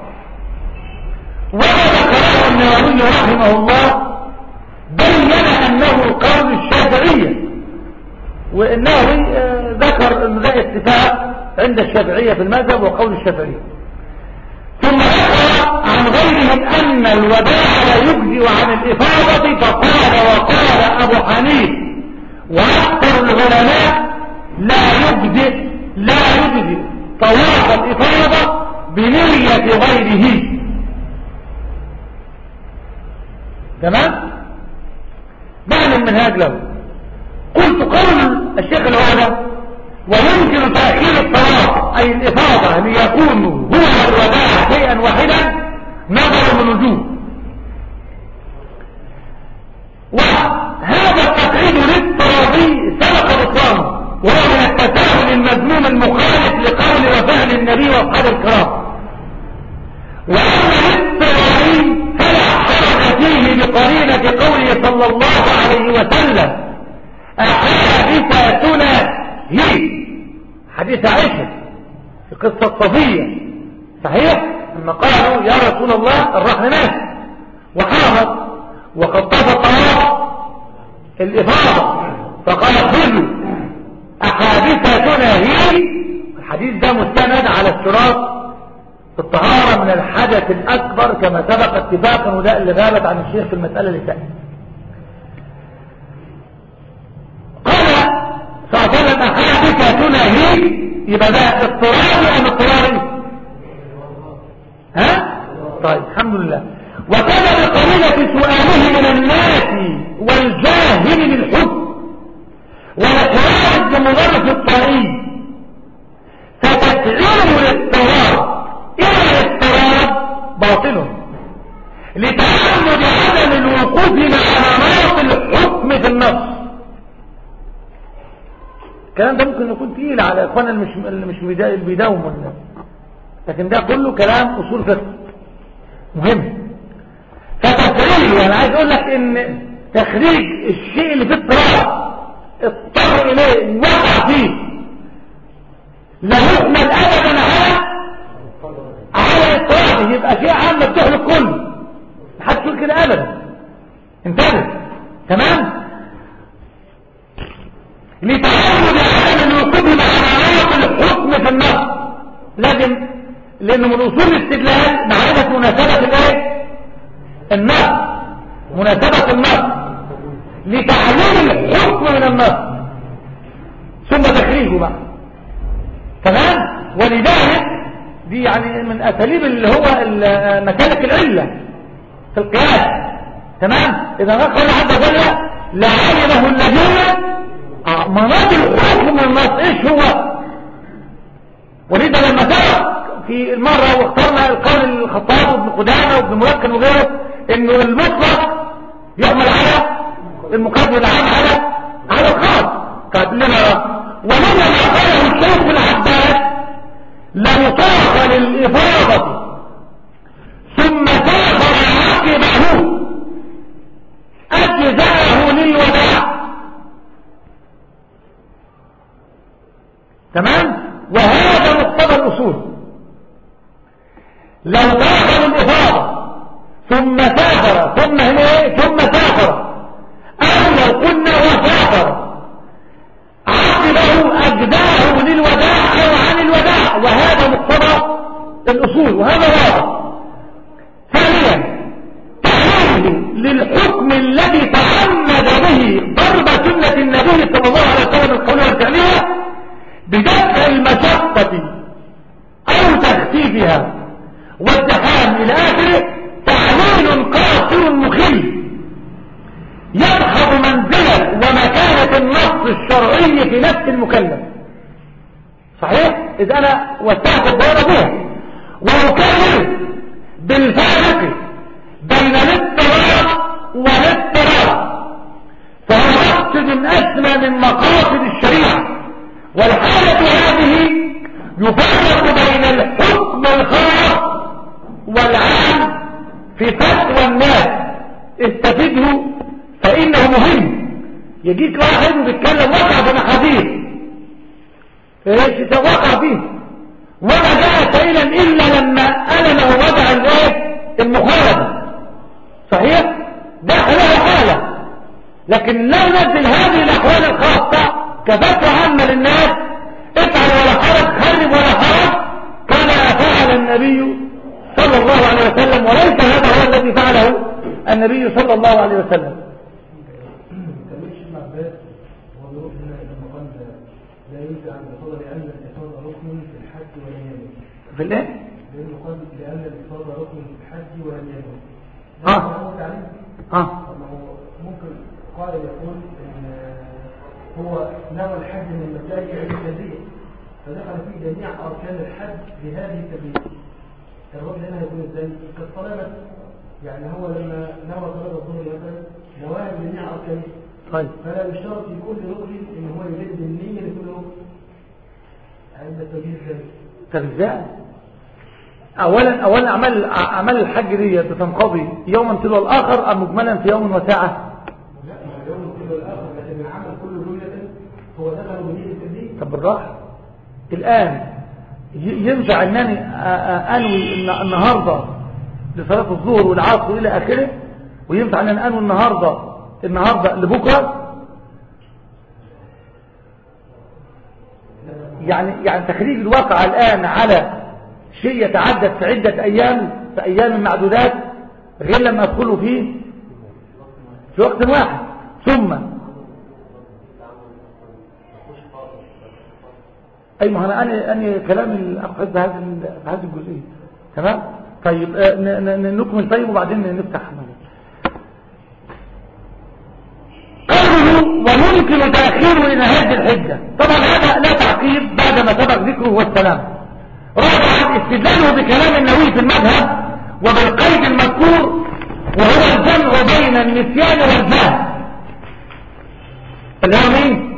وما ذكره النووي رحمه الله بين انه قول الشافعيه، والنووي ذكر ان ده اتفاق عند الشافعيه في المذهب وقول الشافعيه. ثم ذكر عن غيرهم ان الوداع لا يجزي عن الافاضه فقال وقال ابو حنيفه واكثر العلماء لا يجزي لا يجزي طواف الافاضه بنيه غيره. تمام. معنى المنهاج له قلت قول الشيخ العودة ويمكن تأخير الطواف أي الإفاضة ليكون هو الوداع شيئا واحدا نظر من وجوه. وهذا التقعيد للتراضي سبق بطلانه وهو من التساهل المذموم المخالف لقول وفعل النبي واصحاب الكرام. وأما للتراضي فلا حرج فيه بقرينة قوله صلى الله عليه وسلم أحادثتنا هي حديث عائشة في قصة صفية صحيح لما قالوا يا رسول الله الرحم مات وحرمت وقد طاف الطواف الإفاضة فقال خذوا أحادثتنا هي. الحديث ده مستند على اشتراط الطهارة من الحدث الأكبر كما سبق اتفاقا وده اللي غابت عن الشيخ في المسألة اللي فاتت. قال صلى الله عليه وسلم أحادثتنا هي يبقى ده اضطراري أم اضطراري؟ ها؟ طيب الحمد لله. وكان بقرينة سؤاله من الناس والجاهل للحكم والإقرار بمضرة الطريق فتسعير الاضطرار إلى الاضطرار باطل لتعمد عدم الوقوف مع مناط الحكم في النص. الكلام ده ممكن يكون تقيل على اخوانا اللي مش اللي مش بيداوموا، لكن ده كله كلام اصول فقه مهم. فتسعير انا عايز اقول لك ان تخريج الشيء اللي في اضطرار اضطر اليه وقع فيه لا يحمل ابدا على على اضطرار، يبقى شيء عام مفتوح للكل محدش يقول كده ابدا. انتبه. تمام. لتعامل عدم الوقوف مع مناط الحكم في النص لازم، لانه من اصول الاستدلال معرفه مناسبه الايه النص، مناسبه النص لتعليل الحكم من النص ثم تخريجه بقى. تمام. ولذلك دي يعني من اساليب اللي هو مسالك العله في القياس. تمام. اذا قال عز وجل لا علمه الذين مناط الحكم من النص ايش هو. ولذا لما سبق في المره واخترنا القول الخطاب وابن قدامه وابن ملكن وغيره انه المطلق يحمل على المقدم العام على على الخاص. طيب لما ولما ما قاله الشيخ العباس لا يطاق للإفاضة ثم سافر عقبه أجزاه للوداع. تمام. وهذا مقتضى الأصول. لو طاق للإفاضة ثم سافر ثم هنا ثم سافر أو لو قلنا وسافر عقبه أجزاه للوداع أو عن الوداع، وهذا مقتضى الأصول وهذا واضح. ثانيا تعليل للحكم الذي تعمد به ضرب سنة النبي صلى الله عليه وسلم القولية والفعلية بدفع المشقة أو تخفيفها والزحام إلى آخره تعليل قاصر مخل يدخل منزلة ومكانة النص الشرعي في نفس المكلف. صحيح؟ إذا أنا وسعت الدائرة بها وأكرر بالفارق بين الاضطرار من أسمى من مقاصد الشريعة. والحالة هذه يفرق بين الحكم الخاص والعام في فتوى الناس. استفيده فإنه مهم. يجيك واحد وبيتكلم وقع في محاذير ايش توقع فيه وما جاء سائلا إلا لما ألمه وضع الايه المخالفة. صحيح ده حاله حالة، لكن لو نزل هذه الأحوال الخاصة كفتوى عامة للناس افعل ولا حرج خرب ولا حرج كما فعل النبي صلى الله عليه وسلم، وليس هذا هو الذي فعله النبي صلى الله عليه وسلم. في الايه؟ لأن الإفاضة ركن في الحج ولم يكن. اه اه ممكن قال يقول إن هو نوى الحج من المساجد الجزية فدخل فيه جميع أركان الحج بهذه التبليغ. الرجل هنا يكون ازاي؟ كالصلاة يعني هو لما نوى صلاة الظهر مثلا نواها جميع أركانه. طيب فلا يشترط في كل ركن إن هو يجدد النية لكل ركن عند التوجيه الثاني. طب ازاي؟ اولا اولا اعمال اعمال الحج دي بتنقضي يوما تلو الاخر ام مجملا في يوم وساعه؟ لا يوم تلو الاخر، لكن العمل كله جمله هو دخل بنيه التبليغ. طب بالراحه الان ينفع انني انوي النهارده لصلاه الظهر والعصر الى اخره، وينفع ان انا انوي النهارده النهارده لبكره؟ يعني يعني تخريج الواقع الان على شيء يتعدد في عدة أيام في أيام معدودات غير لما أدخله فيه في وقت واحد. ثم أي ما أنا أنا أنا كلام الأخذ بهذه بهذه الجزئية. تمام. طيب نكمل طيب وبعدين نفتح قوله وممكن تأخيره إلى هذه الحجة. طبعا هذا لا تعقيب بعدما سبق ذكره والسلام. رابعا استدلاله بكلام النووي في المذهب وبالقيد المذكور وهو الجمع بين النسيان والجهل. اللي هو مين؟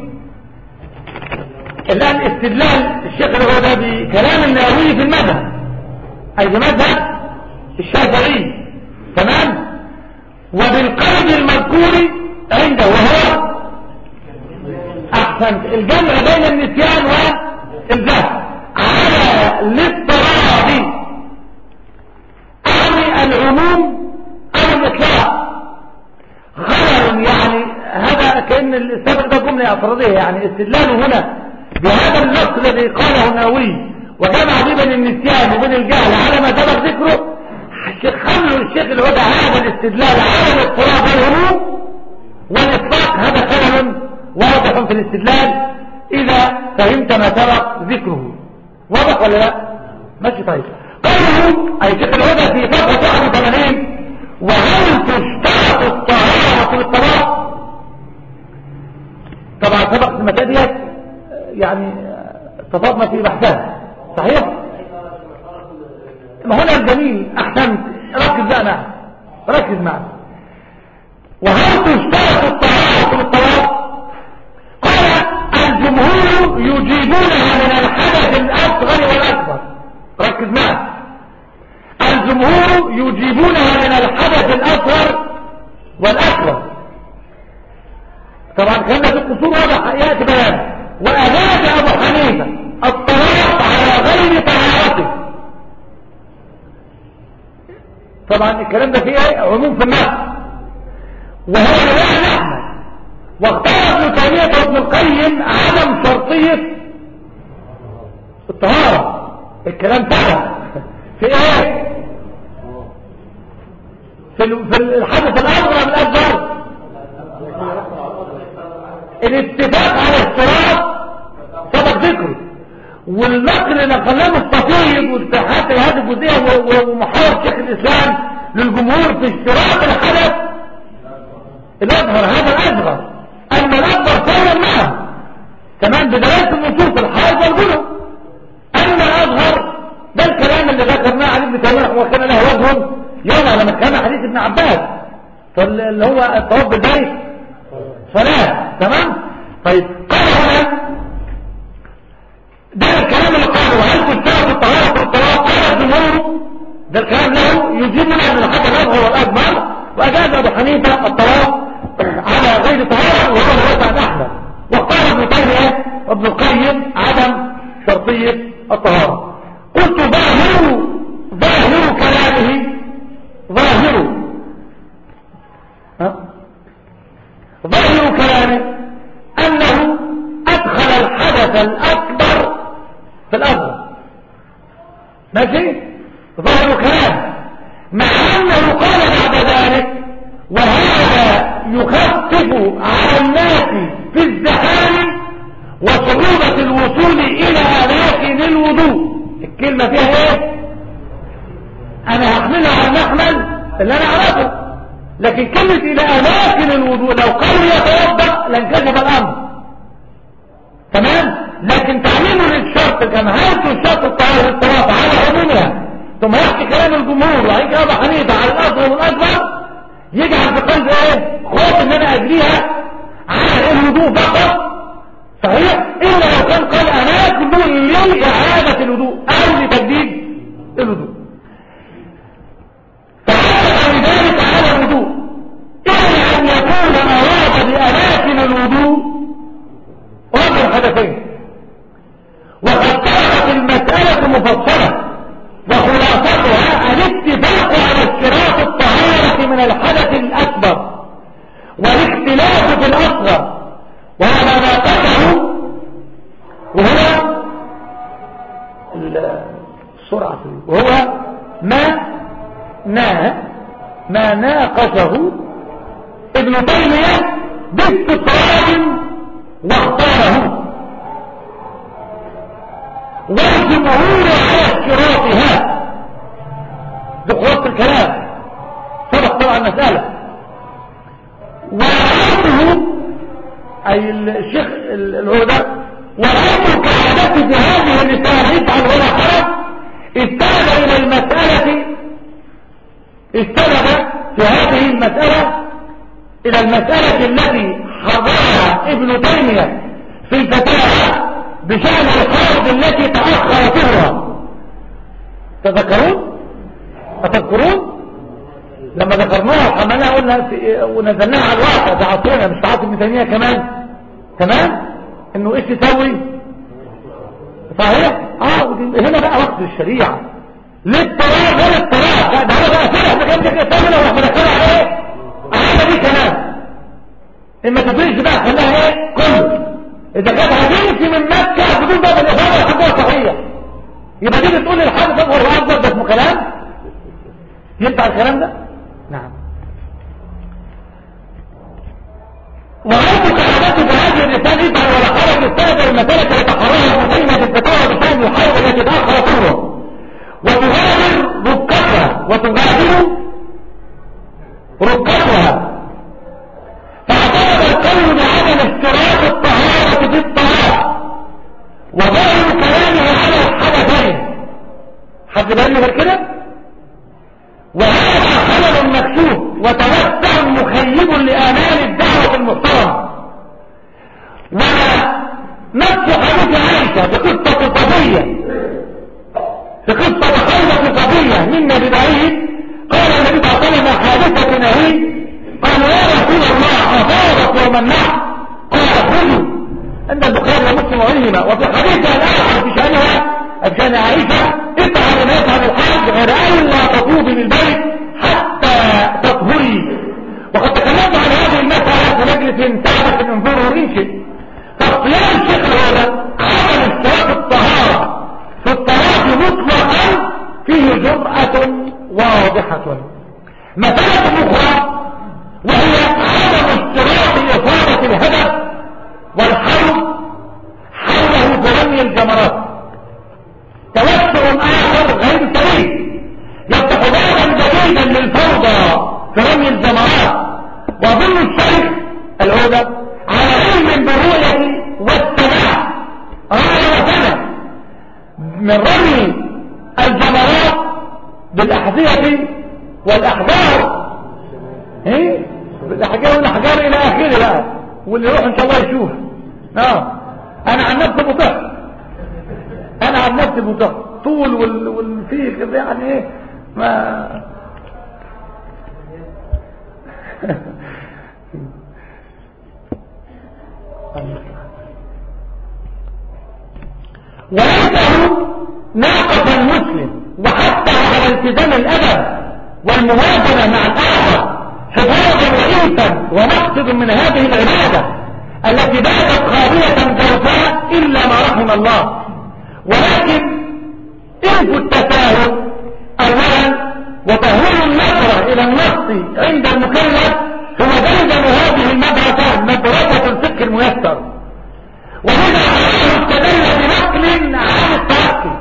الآن استدلال الشيخ اللي هو ده بكلام النووي في المذهب أي بمذهب الشافعي. تمام. وبالقيد المذكور عنده وهو أحسنت الجمع بين النسيان والجهل على الاضطراب أعني العموم أو الإطلاق. غير يعني هذا كأن السابق ده جملة اعتراضية، يعني استدلاله هنا بهذا النص الذي قاله النووي وجمع بين النسيان وبين الجهل على ما سبق ذكره. خلوا الشيخ اللي وضع هذا الاستدلال على الاضطراب العموم والإطلاق هذا خلل واضح في الاستدلال إذا فهمت ما سبق ذكره. واضح ولا لا؟ ماشي. طيب قوله أي شيخ الهدى في صفحة واحد وثمانين وهل تشترط الطهارة للطلاق؟ طبعا سبق المسألة ديت يعني اتفقنا في بحثها. صحيح؟ ما هنا الجميل أحسنت. ركز بقى معي ركز معي. وهل تشترط الطهارة للطلاق؟ قال الجمهور يجيبونها من الحدث الأصغر والأكبر. ركز معي. الجمهور يجيبونها من الحدث الأصغر والأكبر. طبعا كان في القصور واضح يأتي بيان. وأجاز أبو حنيفة الطلاق على غير طهارته. طبعا الكلام ده فيه عموم في النص وهو رواية أحمد. واختار ابن تيمية وابن القيم عدم شرطية الطهارة. الكلام تبع في ايه؟ في الحدث الأصغر والأكبر. الاتفاق على الصراط سبق ذكره والنقل نقلنا مستفيض والتحات هذه الجزئية ومحاور شيخ الإسلام للجمهور في اشتراط الحدث الأصغر هذا الأصغر. أما الأكبر فعلا معه تمام بدلالة النصوص الحائض والجنوب. أما الأصغر ده الكلام اللي ذكرناه عن ابن تيمية وكان له وجه يوم لما كان حديث ابن عباس اللي هو الطواف بالبيت صلاة. تمام. ابن القيم عدم شرطية الطهارة. قلت ظاهر ظاهر كلامه ظاهر ها؟ ظاهر كلامه أنه أدخل الحدث الأكبر في الأصغر. ماشي؟ ظاهر كلامه مع أنه قال بعد ذلك وهذا يخفف على الناس في الزحام وصعوبة الوصول إلى أماكن الوضوء. الكلمة فيها إيه؟ أنا هحملها على المحمل اللي أنا أعرفه، لكن كلمة إلى أماكن الوضوء لو قال يتوضأ لانكشف الأمر، تمام؟ لكن تعميمه للشرط جمعيته شرط الطهارة الطواف على عمومها ثم يحكي كلام الجمهور وعيك أبا حنيفة على الأصغر والأكبر يجعل في قلب إيه؟ خوف إن أنا أجريها على الوضوء فقط، صحيح؟ إلا لو كان قال أماكن لإعادة الوضوء أو لتجديد الوضوء، فعلق بذلك على الوضوء إلا أن يكون أراد بأماكن الوضوء رجل الحدثين. وقد طرحت المسألة مفصلة وخلاصتها الاتفاق على اشتراط الطهارة من الحدث الأكبر والاختلاف في الأصغر، وهو ما ناقشه وهو السرعة وهو ما نا ما ناقشه ابن تيمية باستطراد واختاره والجمهور على اشتراطها. ده خلاصة الكلام، سبق طبعا المسألة. ورأيته أي الشيخ الهدى ورأيته كعادته في هذه الرسالة يفعل ولا حرج استند إلى المسألة استند في هذه المسألة إلى المسألة التي حضرها ابن تيمية في الفتاوى بشأن الحرب التي تأخر فيها. تذكرون؟ أتذكرون؟ لما ذكرناها وحملناها قلنا ونزلناها على الواقع في عصرنا مش في عصر ابن تيمية كمان تمام؟ إنه إيش تسوي؟ صحيح؟ آه هنا بقى وقت الشريعة للطلاق غير الطلاق. لا ده هو بقى فرح بكام دقيقة تانية وراح مدخلها إيه؟ أعلى دي كمان إما تفريش بقى خلاها إيه؟ كله. إذا كانت هتمشي من مكة بدون باب الإفادة حاجة صحيحة يبقى دي بتقول الحادث أظهر وأكبر. ده اسمه كلام؟ ينفع الكلام ده؟ نعم. ورأيت كعادته في هذه الرسالة يفعل ولا حرج استند المسألة يتحررها مبينة في الفتاوى بشأن الحرب التي تأخر فيها وتغادر ركبها وتغادر ركبها فاعترض القول بعدم اشتراط الطهارة في الطهارة وظاهر كلامه على الحدثين. حد بالي غير كده؟ وهذا خلل مكشوف وتوسع مخيب لآمال الدعوة المحترمة. ونفس حديث عائشة في قصة صفية في قصة خيبة صفية من نبي بعيد قال النبي صلى الله عليه وسلم حادثة نهي قال يا رسول الله أفاضت يوم النحر قال خذوا عند البخاري ومسلم وغيرهما. وفي حديثها الآخر في شأنها بشأن عائشة افعل ما يفعل الحاج غير ألا تطوبي بالبيت حتى تطهري. وقد تكلمت عن هذه المسألة في مجلس سابق انظروا ورنشئ. فاصطيان الشيخ هذا عمل اشتراط الطهارة في الطواف مطلقا فيه جرأة واضحة. مسألة أخرى وهي عدم اشتراط إصابة الهدف والحرب حوله برمي الجمرات. توسع آخر غير سليم يفتح بابا جديدا للفوضى في رمي الجمرات. وظن الشيخ الهدى على علم بالرؤية والسماع رأي وسمع من رمي الجمرات بالأحذية والأحجار ايه بالأحجار والأحجار إلى آخره بقى واللي يروح إن شاء الله يشوف. اه أنا عن نفسي مطهر أنا عن نفسي مطهر طول وال... والفيه كده يعني ايه ما وليته ناقص المسلم وحتى على التزام الأدب والموازنة مع الآخر حفاظا رئيسا ومقصد من هذه العبادة التي باتت خالية جوفاء إلا ما رحم الله. ولكن انفوا التساهل أولا وتهويل النظرة إلى النص عند المكلف هو دلدل هذه المدرسة مدرسة الفقه الميسر، وهنا عليه استدل بنقل عن الترقي.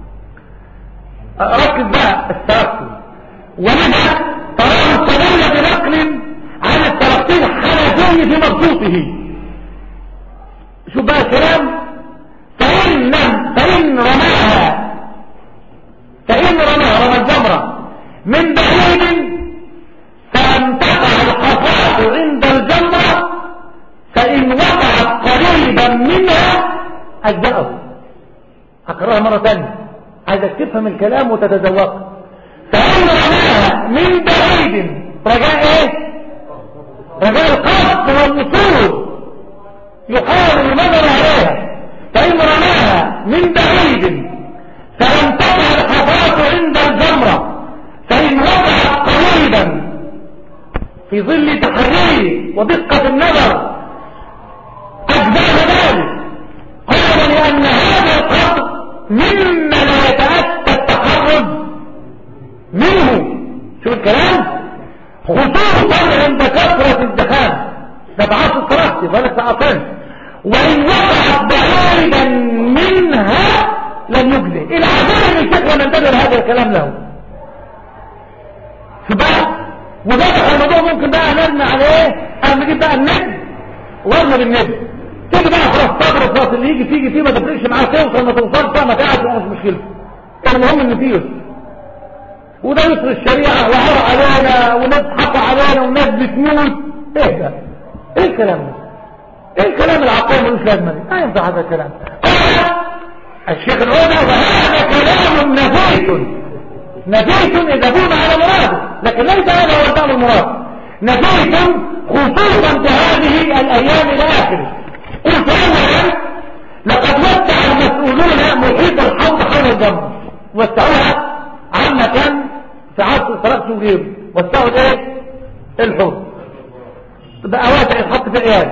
ركز بقى الترقي، وهنا تراه استدل بنقل عن الترقي الحنفي في مبسوطه. شوف بقى الكلام، فإن لم فإن رماها فإن رماها رمى الجمرة من بعيد فلم تقع الحصاة عند الجمرة فإن وقعت قريبا منها أجزأه. أقرأها مرة ثانية عايزك تفهم الكلام وتتذوق. فإن رماها من بعيد رجاء ايه؟ رجاء القصد والوصول يحاول النظر عليها. فإن رماها من بعيد فلم تقع الحصاة عند الجمرة فإن وقعت قريبا في ظل تحريه ودقة النظر أجزاء ذلك. قال لأن هذا القصد مما لا يتأتى التحرز منه. شو الكلام؟ خصوصا عند كثرة الدخان نبعات الصراحة ذلك تعطين. وإن وقعت بعيدا منها لن يجزي. إلى عزيز الفكرة ننتبه هذا الكلام له. شباب وضح الموضوع ممكن بقى نرمي على ايه؟ انا نجيب بقى النجم وارمي بالنجم. تيجي بقى خلاص صبر خلاص اللي يجي فيجي فيه ما تفرقش معاه توصل ما توصلش ما تعرفش مش مشكلة. المهم ان فيه يسر. وده يسر الشريعة وعرى علينا وناس حقوا علينا وناس بتموت. ايه ده؟ ايه الكلام ده؟ ايه الكلام العقيم ملوش لازمه دي؟ ما ينفع هذا الكلام. الشيخ العودة وهذا كلام نفيت نفيت اذا كنا على مراده، لكن ليس هذا هو الدعم المراد. نفيت خصوصا في هذه الايام الاخره. قلت اولا لقد وسع المسؤولون محيط الحوض حول الجمر، وسعوها عما كان في عصر صلاة وغيره، وسعوا ايه؟ الحوض بقى واسع يتحط في عيال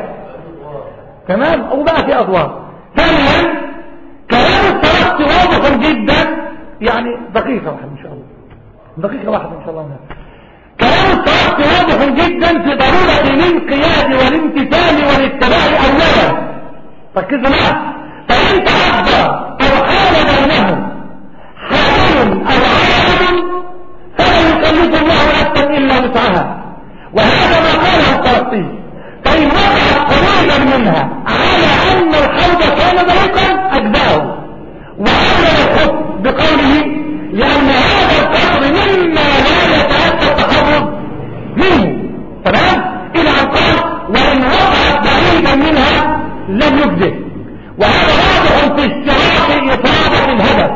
تمام وبقى في ادوار. ثانيا كلام الترقي واضح جدا، يعني دقيقة واحدة ان شاء الله دقيقة واحدة ان شاء الله هنا. كلام الترقي واضح جدا في ضرورة الانقياد والامتثال والاتباع اولا. ركزوا معه. فان تعذر او حال بينهم حال او عالم فلا يكلف الله نفسا الا وسعها، وهذا ما قاله الترقي. فان وقعت قريبا منها على ان الحوض كان ضيقا اجزاه، وعلى الحكم بقوله لان هذا القدر مما لا يتأتى التحرز منه. تمام؟ الى ان قال وان وقعت بعيدا منها لم يجزه، وهذا واضح في اشتراط اصابة الهدف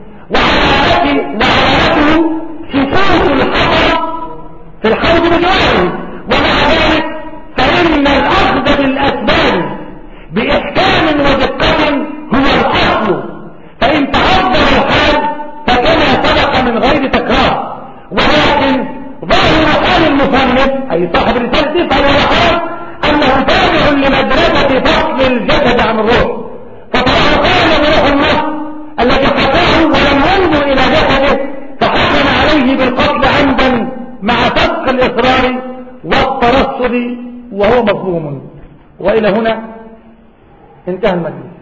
وعلامته وعلامته سقوط الحجر في الحوض بجواره. ومع ذلك فإن الأخذ بالأسباب بإحكام ودقة هو الأصل. فإن تعذر الحال فكما سبق من غير تكرار، ولكن ظاهر حال المصنف أي صاحب رسالة تفعل ولا حرج أنه تابع لمدرسة فصل الجسد عن الروح. فطبعا قال بروح النص الذي حكاه ولم ينظر إلى جسده فحكم عليه بالقتل عمدا مع سبق الإصرار والترصد وهو مظلوم. وإلى هنا انتهى المجلس.